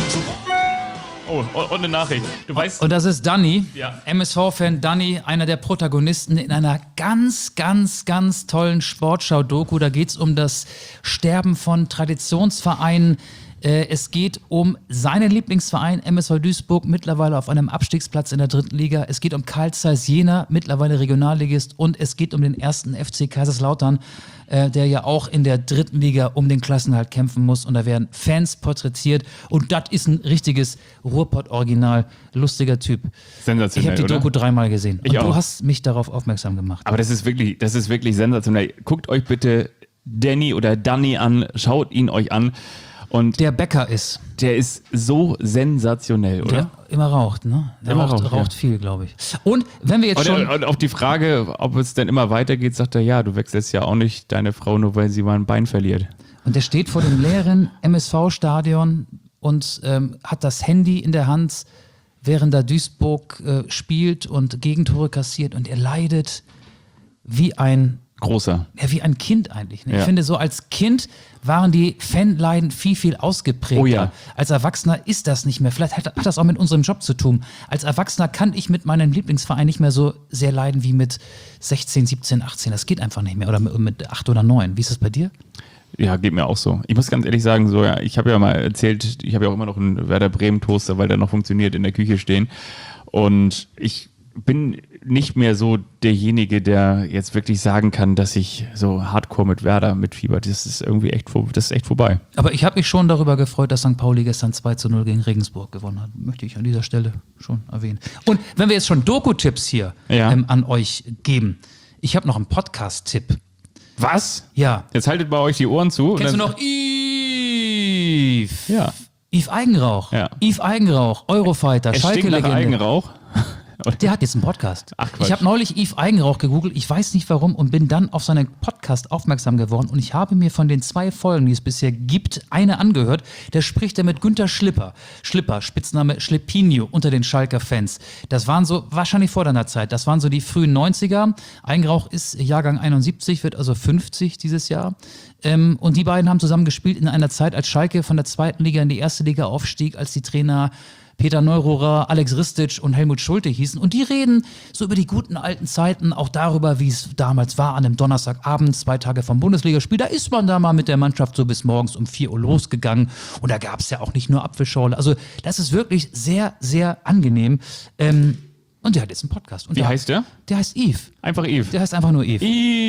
B: Oh, und eine Nachricht. Du weißt,
C: Und das ist Danny,
B: Ja.
C: M S V-Fan Danny, einer der Protagonisten in einer ganz, ganz, ganz tollen Sportschau-Doku. Da geht es um das Sterben von Traditionsvereinen. Äh, es geht um seinen Lieblingsverein, M S V Duisburg, mittlerweile auf einem Abstiegsplatz in der dritten Liga. Es geht um Carl Zeiss Jena, mittlerweile Regionalligist. Und es geht um den ersten F C Kaiserslautern, äh, der ja auch in der dritten Liga um den Klassenerhalt kämpfen muss. Und da werden Fans porträtiert. Und das ist ein richtiges Ruhrpott-Original. Lustiger Typ.
B: sensationell,
C: Ich habe die
B: oder?
C: Doku dreimal gesehen.
B: Ich
C: und du
B: auch.
C: hast mich darauf aufmerksam gemacht.
B: Aber das ist wirklich, das ist wirklich sensationell. Guckt euch bitte Danny oder Danny an, schaut ihn euch an. Und
C: Der Bäcker ist,
B: der ist so sensationell, oder?
C: der immer raucht, ne? Der
B: Immer
C: raucht,
B: raucht,
C: raucht
B: ja.
C: viel, glaube ich. Und wenn wir jetzt
B: Und,
C: schon...
B: und auf die Frage, ob es denn immer weitergeht, sagt er, ja, du wechselst ja auch nicht deine Frau, nur weil sie mal ein Bein verliert.
C: Und der steht vor dem leeren M S V-Stadion und ähm, hat das Handy in der Hand, während da Duisburg äh, spielt und Gegentore kassiert. Und er leidet wie ein,
B: Großer.
C: ja, wie ein Kind eigentlich. Ne?
B: Ja.
C: Ich finde, so als Kind waren die Fanleiden viel, viel ausgeprägter.
B: Oh ja.
C: Als Erwachsener ist das nicht mehr. Vielleicht hat, hat das auch mit unserem Job zu tun. Als Erwachsener kann ich mit meinem Lieblingsverein nicht mehr so sehr leiden wie mit sechzehn, siebzehn, achtzehn. Das geht einfach nicht mehr. Oder mit, mit acht oder neun. Wie ist es bei dir?
B: Ja, geht mir auch so. Ich muss ganz ehrlich sagen, so, ja, ich habe ja mal erzählt, ich habe ja auch immer noch einen Werder Bremen Toaster, weil der noch funktioniert, in der Küche stehen. Und ich bin nicht mehr so derjenige, der jetzt wirklich sagen kann, dass ich so hardcore mit Werder mitfiebert. Das ist irgendwie echt, vor- das ist echt vorbei.
C: Aber ich habe mich schon darüber gefreut, dass Sankt Pauli gestern zwei zu null gegen Regensburg gewonnen hat. Möchte ich an dieser Stelle schon erwähnen. Und wenn wir jetzt schon Doku-Tipps hier
B: Ja.
C: ähm, an euch geben, ich habe noch einen Podcast-Tipp.
B: Was?
C: Ja.
B: Jetzt haltet bei euch die Ohren zu. und
C: Kennst du
B: dann-
C: noch Yves?
B: Ja.
C: Yves Eigenrauch.
B: Ja.
C: Yves Eigenrauch, Eurofighter,
B: Es stinkt nach
C: Schalke-Legende.
B: Eigenrauch.
C: Der hat jetzt einen Podcast.
B: Ach, Quatsch.
C: Ich habe neulich Yves Eigenrauch gegoogelt, ich weiß nicht warum, und bin dann auf seinen Podcast aufmerksam geworden. Und ich habe mir von den zwei Folgen, die es bisher gibt, eine angehört. Der spricht er mit Günter Schlipper. Schlipper, Spitzname Schlippinho unter den Schalker Fans. Das waren so, wahrscheinlich vor deiner Zeit, das waren so die frühen neunziger. Eigenrauch ist Jahrgang einundsiebzig, wird also fünfzig dieses Jahr. Ähm, und die beiden haben zusammen gespielt in einer Zeit, als Schalke von der zweiten Liga in die erste Liga aufstieg, als die Trainer Peter Neururer, Alex Ristic und Helmut Schulte hießen. Und die reden so über die guten alten Zeiten, auch darüber, wie es damals war, an einem Donnerstagabend, zwei Tage vom Bundesligaspiel. Da ist man da mal mit der Mannschaft so bis morgens um vier Uhr losgegangen. Und da gab es ja auch nicht nur Apfelschorle. Also das ist wirklich sehr, sehr angenehm. Ähm, und der hat jetzt einen Podcast. Und
B: Wie
C: der,
B: heißt der?
C: Der heißt Yves.
B: Einfach Yves.
C: Der heißt einfach nur Yves.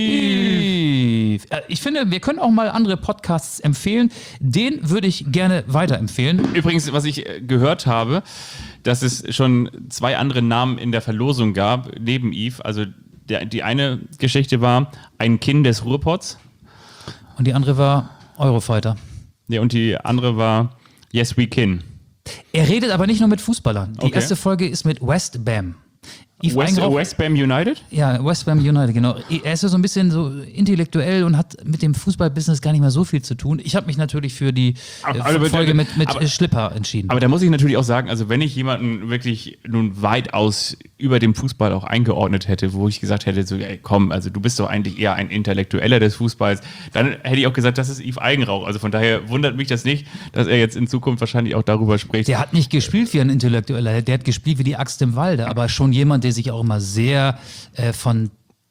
B: Yves.
C: Yves. Äh, Ich finde, wir können auch mal andere Podcasts empfehlen. Den würde ich gerne weiterempfehlen.
B: Übrigens, was ich äh, gehört habe, dass es schon zwei andere Namen in der Verlosung gab, neben Yves. Also der, die eine Geschichte war ein Kind des Ruhrpots.
C: Und die andere war Eurofighter.
B: Ja, und die andere war Yes We Can.
C: Er redet aber nicht nur mit Fußballern. Die
B: Okay.
C: erste Folge ist mit West Bam. Yves
B: West,
C: Eigenrauch-
B: West Bam United?
C: Ja, West Bam United, genau. Er ist ja so ein bisschen so intellektuell und hat mit dem Fußballbusiness gar nicht mehr so viel zu tun. Ich habe mich natürlich für die äh,
B: Aber- aber-
C: Folge mit, mit
B: aber-
C: äh, Schlipper entschieden.
B: Aber da muss ich natürlich auch sagen, also wenn ich jemanden wirklich nun weitaus über dem Fußball auch eingeordnet hätte, wo ich gesagt hätte, so, ey, komm, also du bist doch eigentlich eher ein Intellektueller des Fußballs, dann hätte ich auch gesagt, das ist Yves Eigenrauch. Also von daher wundert mich das nicht, dass er jetzt in Zukunft wahrscheinlich auch darüber spricht.
C: Der hat nicht gespielt wie ein Intellektueller, der hat gespielt wie die Axt im Walde, aber schon jemand, der sich auch immer sehr äh, von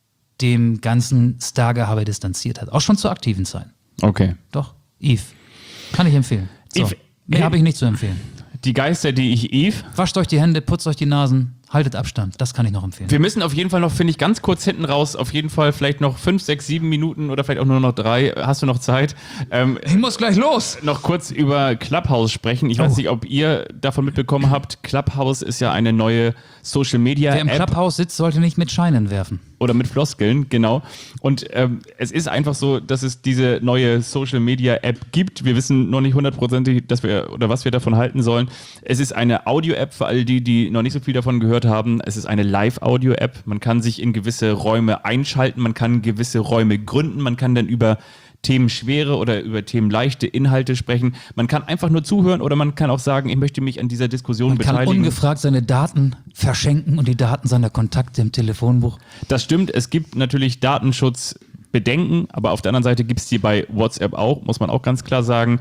C: dem ganzen Stargehabe distanziert hat. Auch schon zu aktiven Zeiten.
B: Okay.
C: Doch, Yves. Kann ich empfehlen. So.
B: Yves-
C: Mehr habe ich nicht zu empfehlen.
B: Die Geister, die ich Yves.
C: Wascht euch die Hände, putzt euch die Nasen, haltet Abstand. Das kann ich noch empfehlen.
B: Wir müssen auf jeden Fall noch, finde ich, ganz kurz hinten raus, auf jeden Fall vielleicht noch fünf, sechs, sieben Minuten oder vielleicht auch nur noch drei. Hast du noch Zeit? Ähm,
C: Ich muss gleich los.
B: noch kurz über Clubhouse sprechen. Ich
C: Oh.
B: weiß nicht, ob ihr davon mitbekommen habt. Clubhouse ist ja eine neue Social Media
C: Wer im
B: App.
C: Clubhaus sitzt, sollte nicht mit Scheinen werfen.
B: Oder mit Floskeln, genau. Und ähm, es ist einfach so, dass es diese neue Social Media App gibt. Wir wissen noch nicht hundertprozentig, dass wir oder was wir davon halten sollen. Es ist eine Audio-App für all die, die noch nicht so viel davon gehört haben. Es ist eine Live-Audio-App. Man kann sich in gewisse Räume einschalten, man kann gewisse Räume gründen, man kann dann über themenschwere oder über themenleichte Inhalte sprechen. Man kann einfach nur zuhören oder man kann auch sagen, ich möchte mich an dieser Diskussion
C: Man kann
B: beteiligen.
C: ungefragt seine Daten verschenken und die Daten seiner Kontakte im Telefonbuch.
B: Das stimmt, es gibt natürlich Datenschutz Bedenken, aber auf der anderen Seite gibt es die bei WhatsApp auch, muss man auch ganz klar sagen.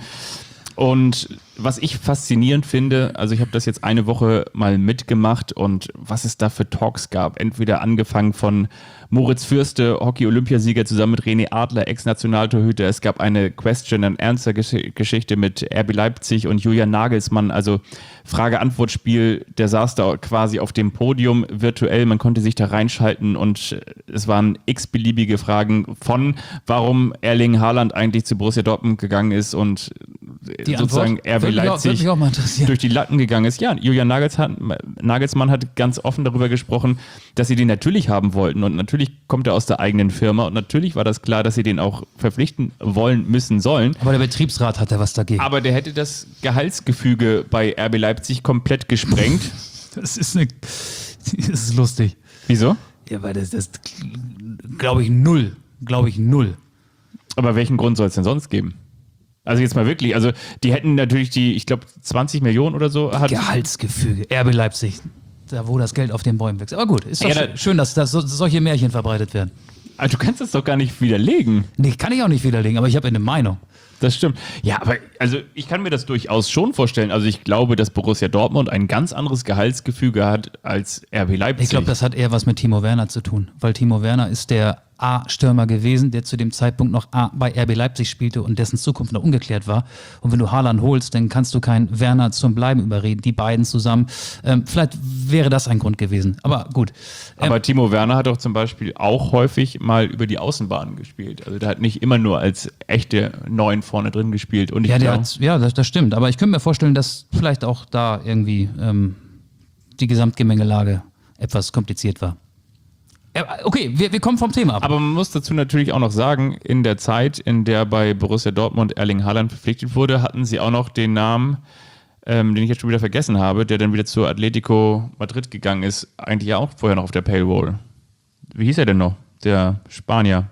B: Und was ich faszinierend finde, also ich habe das jetzt eine Woche mal mitgemacht und was es da für Talks gab, entweder angefangen von Moritz Fürste, Hockey-Olympiasieger zusammen mit René Adler, Ex-Nationaltorhüter. Es gab eine Question-and-Answer-Geschichte mit R B Leipzig und Julian Nagelsmann, also Frage-Antwort-Spiel, der saß da quasi auf dem Podium virtuell, man konnte sich da reinschalten und es waren x-beliebige Fragen von, warum Erling Haaland eigentlich zu Borussia Dortmund gegangen ist und
C: Die
B: sozusagen
C: Antwort?
B: R B
C: Würde mich auch-
B: Leipzig
C: würde mich auch mal interessieren.
B: durch die Latten gegangen ist. Ja, Julian Nagelsmann, Nagelsmann hat ganz offen darüber gesprochen, dass sie den natürlich haben wollten und natürlich kommt er aus der eigenen Firma und natürlich war das klar, dass sie den auch verpflichten wollen, müssen, sollen.
C: Aber der Betriebsrat hat da was dagegen.
B: Aber der hätte das Gehaltsgefüge bei R B Leipzig komplett gesprengt.
C: Das ist, eine, das ist lustig.
B: Wieso?
C: Ja, weil das, das glaube ich, null. Glaube ich, null.
B: Aber welchen Grund soll es denn sonst geben? Also jetzt mal wirklich, also die hätten natürlich die, ich glaube, zwanzig Millionen oder so. Hat,
C: Gehaltsgefüge. R B Leipzig. Da, wo das Geld auf den Bäumen wächst. Aber gut, ist doch
B: Ja,
C: schön,
B: da-
C: schön, dass, dass so, solche Märchen verbreitet werden.
B: Also du kannst das doch gar nicht widerlegen.
C: Nee, kann ich auch nicht widerlegen, aber ich habe eine Meinung.
B: Das stimmt. Ja, aber also ich kann mir das durchaus schon vorstellen. Also ich glaube, dass Borussia Dortmund ein ganz anderes Gehaltsgefüge hat als R B Leipzig.
C: Ich glaube, das hat eher was mit Timo Werner zu tun, weil Timo Werner ist der A-Stürmer gewesen, der zu dem Zeitpunkt noch A bei R B Leipzig spielte und dessen Zukunft noch ungeklärt war. Und wenn du Haaland holst, dann kannst du keinen Werner zum Bleiben überreden. Die beiden zusammen. Ähm, vielleicht wäre das ein Grund gewesen. Aber gut. Ähm,
B: Aber Timo Werner hat doch zum Beispiel auch häufig mal über die Außenbahn gespielt. Also der hat nicht immer nur als echte Neun vorne drin gespielt. Und ich
C: ja, der
B: glaube,
C: hat, ja das, das stimmt. Aber ich könnte mir vorstellen, dass vielleicht auch da irgendwie ähm, die Gesamtgemengelage etwas kompliziert war. Äh, Okay, wir, wir kommen vom Thema ab.
B: aber man muss dazu natürlich auch noch sagen, in der Zeit, in der bei Borussia Dortmund Erling Haaland verpflichtet wurde, hatten sie auch noch den Namen, ähm, den ich jetzt schon wieder vergessen habe, der dann wieder zu Atletico Madrid gegangen ist, eigentlich ja auch vorher noch auf der Payroll. Wie hieß er denn noch? Der Spanier.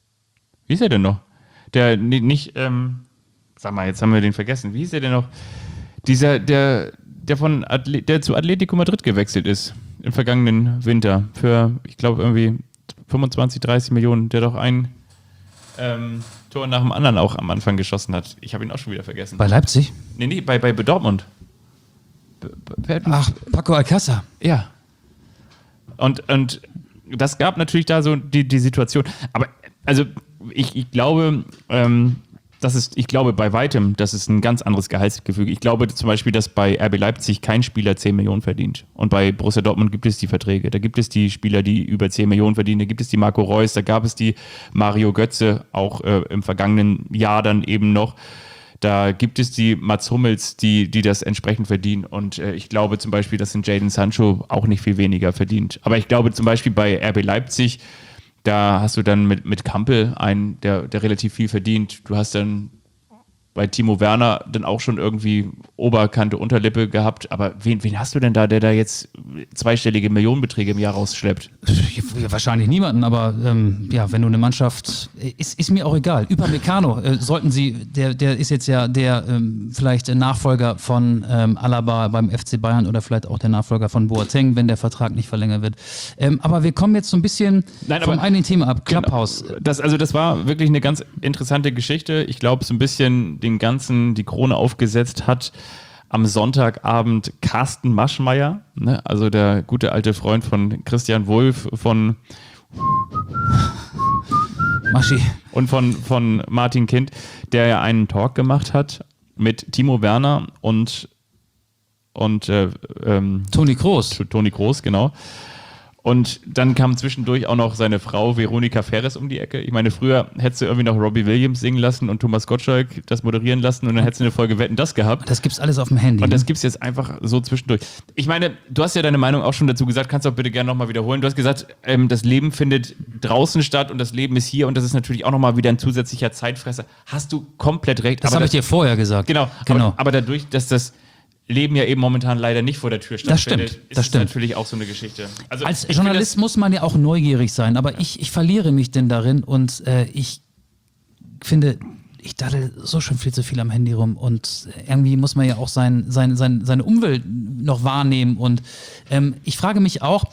B: Wie hieß er denn noch? Der nee, nicht, ähm, sag mal, jetzt haben wir den vergessen. Wie hieß er denn noch? Dieser, der, der von Atle der zu Atletico Madrid gewechselt ist im vergangenen Winter für, ich glaube, irgendwie fünfundzwanzig, dreißig Millionen, der doch ein ähm, Tor nach dem anderen auch am Anfang geschossen hat. Ich habe ihn auch schon wieder vergessen.
C: Bei Leipzig?
B: Nee, nee, bei, bei Dortmund. B- b- wer hat-
C: Ach, Paco Alcázar.
B: ja. Und, und das gab natürlich da so die, die Situation. Aber also ich, ich glaube, ähm, das ist, ich glaube bei weitem, das ist ein ganz anderes Gehaltsgefüge. Ich glaube zum Beispiel, dass bei R B Leipzig kein Spieler zehn Millionen verdient. Und bei Borussia Dortmund gibt es die Verträge. Da gibt es die Spieler, die über zehn Millionen verdienen. Da gibt es die Marco Reus, da gab es die Mario Götze, auch äh, im vergangenen Jahr dann eben noch. Da gibt es die Mats Hummels, die, die das entsprechend verdienen. Und äh, ich glaube zum Beispiel, dass ein Jadon Sancho auch nicht viel weniger verdient. Aber ich glaube zum Beispiel bei R B Leipzig, da hast du dann mit, mit Kampel einen, der, der relativ viel verdient. Du hast dann bei Timo Werner dann auch schon irgendwie Oberkante, Unterlippe gehabt. Aber wen, wen hast du denn da, der da jetzt zweistellige Millionenbeträge im Jahr rausschleppt?
C: Ja, wahrscheinlich niemanden, aber ähm, ja, wenn du eine Mannschaft, ist, ist mir auch egal. Upamecano, äh, sollten sie, der, der ist jetzt ja der ähm, vielleicht Nachfolger von ähm, Alaba beim F C Bayern oder vielleicht auch der Nachfolger von Boateng, wenn der Vertrag nicht verlängert wird. Ähm, aber wir kommen jetzt so ein bisschen
B: Nein,
C: vom
B: aber-
C: einen Thema ab, Clubhouse.
B: Das, also das war wirklich eine ganz interessante Geschichte. Ich glaube, so ein bisschen den ganzen, die Krone aufgesetzt hat am Sonntagabend Carsten Maschmeyer, ne? Also der gute alte Freund von Christian Wulff von
C: Maschi.
B: und von, von Martin Kind, der ja einen Talk gemacht hat mit Timo Werner und, und äh, ähm,
C: Toni Kroos.
B: Toni Kroos, genau. Und dann kam zwischendurch auch noch seine Frau Veronika Ferres um die Ecke. Ich meine, früher hättest du irgendwie noch Robbie Williams singen lassen und Thomas Gottschalk das moderieren lassen und dann hättest du eine Folge Wetten, das gehabt.
C: Das gibt's alles auf dem Handy.
B: Und das
C: ne?
B: gibt's jetzt einfach so zwischendurch. Ich meine, du hast ja deine Meinung auch schon dazu gesagt, kannst du auch bitte gerne nochmal wiederholen. Du hast gesagt, ähm, das Leben findet draußen statt und das Leben ist hier und das ist natürlich auch nochmal wieder ein zusätzlicher Zeitfresser. Hast du komplett recht.
C: Das habe ich dir vorher gesagt.
B: Genau,
C: genau.
B: Aber, aber dadurch, dass das Leben ja eben momentan leider nicht vor der Tür stattfindet,
C: stimmt,
B: ist
C: das
B: es
C: stimmt.
B: natürlich auch so eine Geschichte. Also
C: Als
B: ich
C: Journalist
B: finde
C: muss man ja auch neugierig sein, aber ich, ich verliere mich denn darin und äh, ich finde, ich daddel so schon viel zu viel am Handy rum und irgendwie muss man ja auch sein, sein, sein, seine Umwelt noch wahrnehmen und ähm, ich frage mich auch,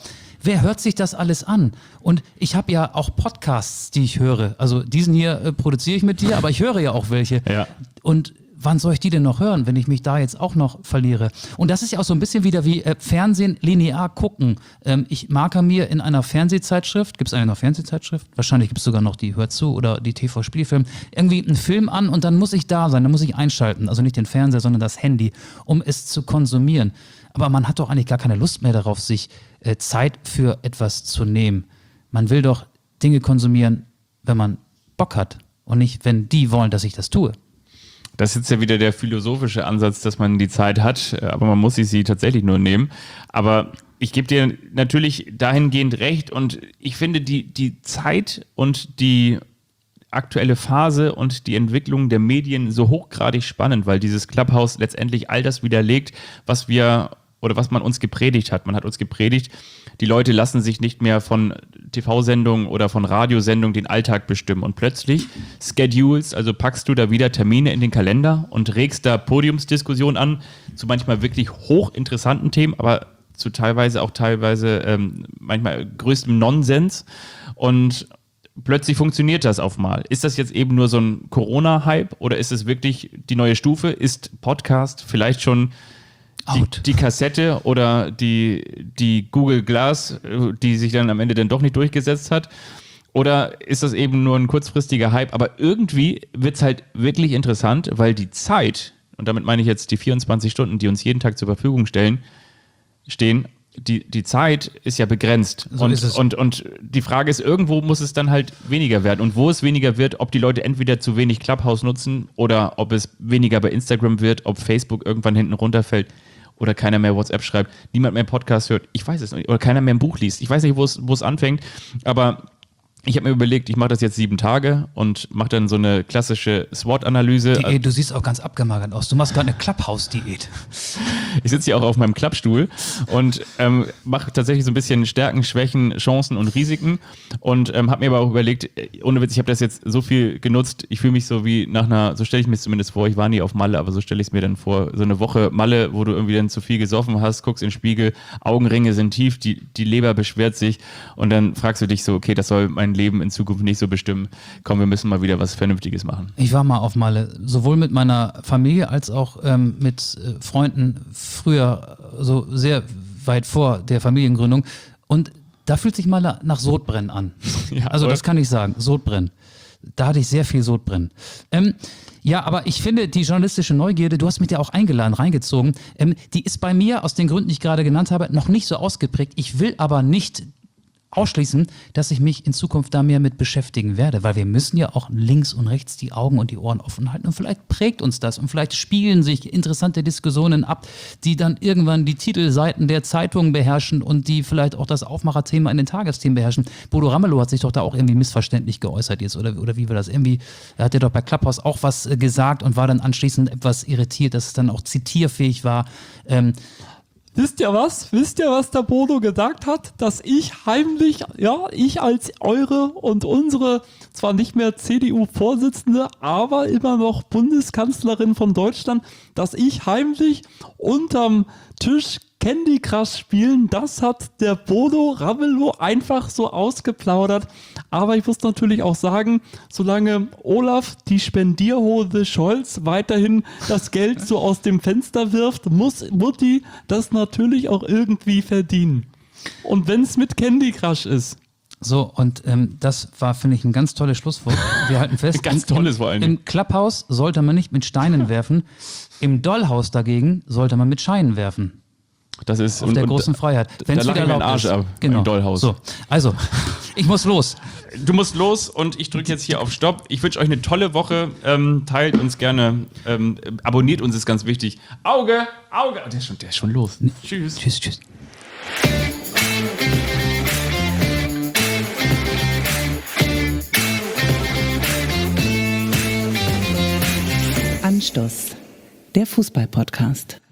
C: wer hört sich das alles an? Und ich habe ja auch Podcasts, die ich höre. Also diesen hier äh, produziere ich mit dir, aber ich höre ja auch welche.
B: Ja.
C: Und wann soll ich die denn noch hören, wenn ich mich da jetzt auch noch verliere? Und das ist ja auch so ein bisschen wieder wie äh, Fernsehen linear gucken. Ähm, ich marker mir in einer Fernsehzeitschrift, gibt es eine noch Fernsehzeitschrift? Wahrscheinlich gibt es sogar noch die Hör zu oder die T V-Spielfilm, irgendwie einen Film an und dann muss ich da sein, dann muss ich einschalten. Also nicht den Fernseher, sondern das Handy, um es zu konsumieren. Aber man hat doch eigentlich gar keine Lust mehr darauf, sich äh, Zeit für etwas zu nehmen. Man will doch Dinge konsumieren, wenn man Bock hat und nicht, wenn die wollen, dass ich das tue.
B: Das ist jetzt ja wieder der philosophische Ansatz, dass man die Zeit hat, aber man muss sich sie tatsächlich nur nehmen. Aber ich gebe dir natürlich dahingehend recht und ich finde die, die Zeit und die aktuelle Phase und die Entwicklung der Medien so hochgradig spannend, weil dieses Clubhouse letztendlich all das widerlegt, was wir oder was man uns gepredigt hat. Man hat uns gepredigt, die Leute lassen sich nicht mehr von T V-Sendungen oder von Radiosendungen den Alltag bestimmen. Und plötzlich Schedules, also packst du da wieder Termine in den Kalender und regst da Podiumsdiskussionen an zu manchmal wirklich hochinteressanten Themen, aber zu teilweise auch teilweise ähm, manchmal größtem Nonsens. Und plötzlich funktioniert das auf mal. Ist das jetzt eben nur so ein Corona-Hype oder ist es wirklich die neue Stufe? Ist Podcast vielleicht schon Die, die Kassette oder die, die Google Glass, die sich dann am Ende dann doch nicht durchgesetzt hat? Oder ist das eben nur ein kurzfristiger Hype? Aber irgendwie wird es halt wirklich interessant, weil die Zeit, und damit meine ich jetzt die vierundzwanzig Stunden, die uns jeden Tag zur Verfügung stellen, stehen, die, die Zeit ist ja begrenzt.
C: So
B: und,
C: ist es.
B: Und, und die Frage ist, irgendwo muss es dann halt weniger werden. Und wo es weniger wird, ob die Leute entweder zu wenig Clubhouse nutzen oder ob es weniger bei Instagram wird, ob Facebook irgendwann hinten runterfällt. Oder keiner mehr WhatsApp schreibt, niemand mehr Podcast hört, ich weiß es nicht, oder keiner mehr ein Buch liest. Ich weiß nicht, wo es, wo es anfängt, aber ich habe mir überlegt, ich mache das jetzt sieben Tage und mache dann so eine klassische SWOT-Analyse.
C: Diät, du siehst auch ganz abgemagert aus. Du machst gerade eine Clubhouse-Diät.
B: Ich sitze hier auch auf meinem Klappstuhl und ähm, mache tatsächlich so ein bisschen Stärken, Schwächen, Chancen und Risiken und ähm, habe mir aber auch überlegt, ohne Witz, ich habe das jetzt so viel genutzt, ich fühle mich so wie nach einer, so stelle ich mir es zumindest vor, ich war nie auf Malle, aber so stelle ich es mir dann vor, so eine Woche Malle, wo du irgendwie dann zu viel gesoffen hast, guckst in den Spiegel, Augenringe sind tief, die, die Leber beschwert sich und dann fragst du dich so, okay, das soll mein Leben in Zukunft nicht so bestimmen. Komm, wir müssen mal wieder was Vernünftiges machen.
C: Ich war mal auf Malle, sowohl mit meiner Familie als auch ähm, mit äh, Freunden früher, so sehr weit vor der Familiengründung. Und da fühlt sich Malle nach Sodbrennen an.
B: Ja,
C: also
B: oder?
C: das kann ich sagen, Sodbrennen. Da hatte ich sehr viel Sodbrennen. Ähm, ja, aber ich finde, die journalistische Neugierde, du hast mich ja auch eingeladen, reingezogen, ähm, die ist bei mir aus den Gründen, die ich gerade genannt habe, noch nicht so ausgeprägt. Ich will aber nicht ausschließen, dass ich mich in Zukunft da mehr mit beschäftigen werde, weil wir müssen ja auch links und rechts die Augen und die Ohren offen halten und vielleicht prägt uns das und vielleicht spielen sich interessante Diskussionen ab, die dann irgendwann die Titelseiten der Zeitungen beherrschen und die vielleicht auch das Aufmacherthema in den Tagesthemen beherrschen. Bodo Ramelow hat sich doch da auch irgendwie missverständlich geäußert jetzt oder, oder wie war das? Irgendwie, er hat ja doch bei Clubhouse auch was äh, gesagt und war dann anschließend etwas irritiert, dass es dann auch zitierfähig war. Ähm,
H: Wisst ihr was? Wisst ihr, was der Bodo gesagt hat? Dass ich heimlich, ja, ich als eure und unsere, zwar nicht mehr C D U-Vorsitzende, aber immer noch Bundeskanzlerin von Deutschland, dass ich heimlich unterm Tisch Candy Crush spielen, das hat der Bodo Ramelow einfach so ausgeplaudert. Aber ich muss natürlich auch sagen, solange Olaf, die Spendierhose Scholz, weiterhin das Geld so aus dem Fenster wirft, muss Mutti das natürlich auch irgendwie verdienen. Und wenn es mit Candy Crush ist.
C: So, und ähm, das war, finde ich, ein ganz tolles Schlusswort. Wir halten fest,
B: Ganz
C: im,
B: tolles vor allen Dingen.
C: Im Clubhouse sollte man nicht mit Steinen werfen, im Dollhaus dagegen sollte man mit Scheinen werfen.
B: Das ist
C: Auf
B: und,
C: der
B: und
C: großen Freiheit.
B: Da
C: Wenn's
B: lache ich
C: wieder
B: mir den
C: erlaubt
B: Arsch
C: ist.
B: ab
C: Genau.
B: im Dollhaus.
C: So, also, ich muss los.
B: Du musst los und ich drücke jetzt hier auf Stopp. Ich wünsche euch eine tolle Woche. Ähm, teilt uns gerne. Ähm, abonniert uns, ist ganz wichtig. Auge, Auge. Der ist schon, der ist schon los. Tschüss.
C: Tschüss, tschüss.
I: Anstoß, der Fußball-Podcast.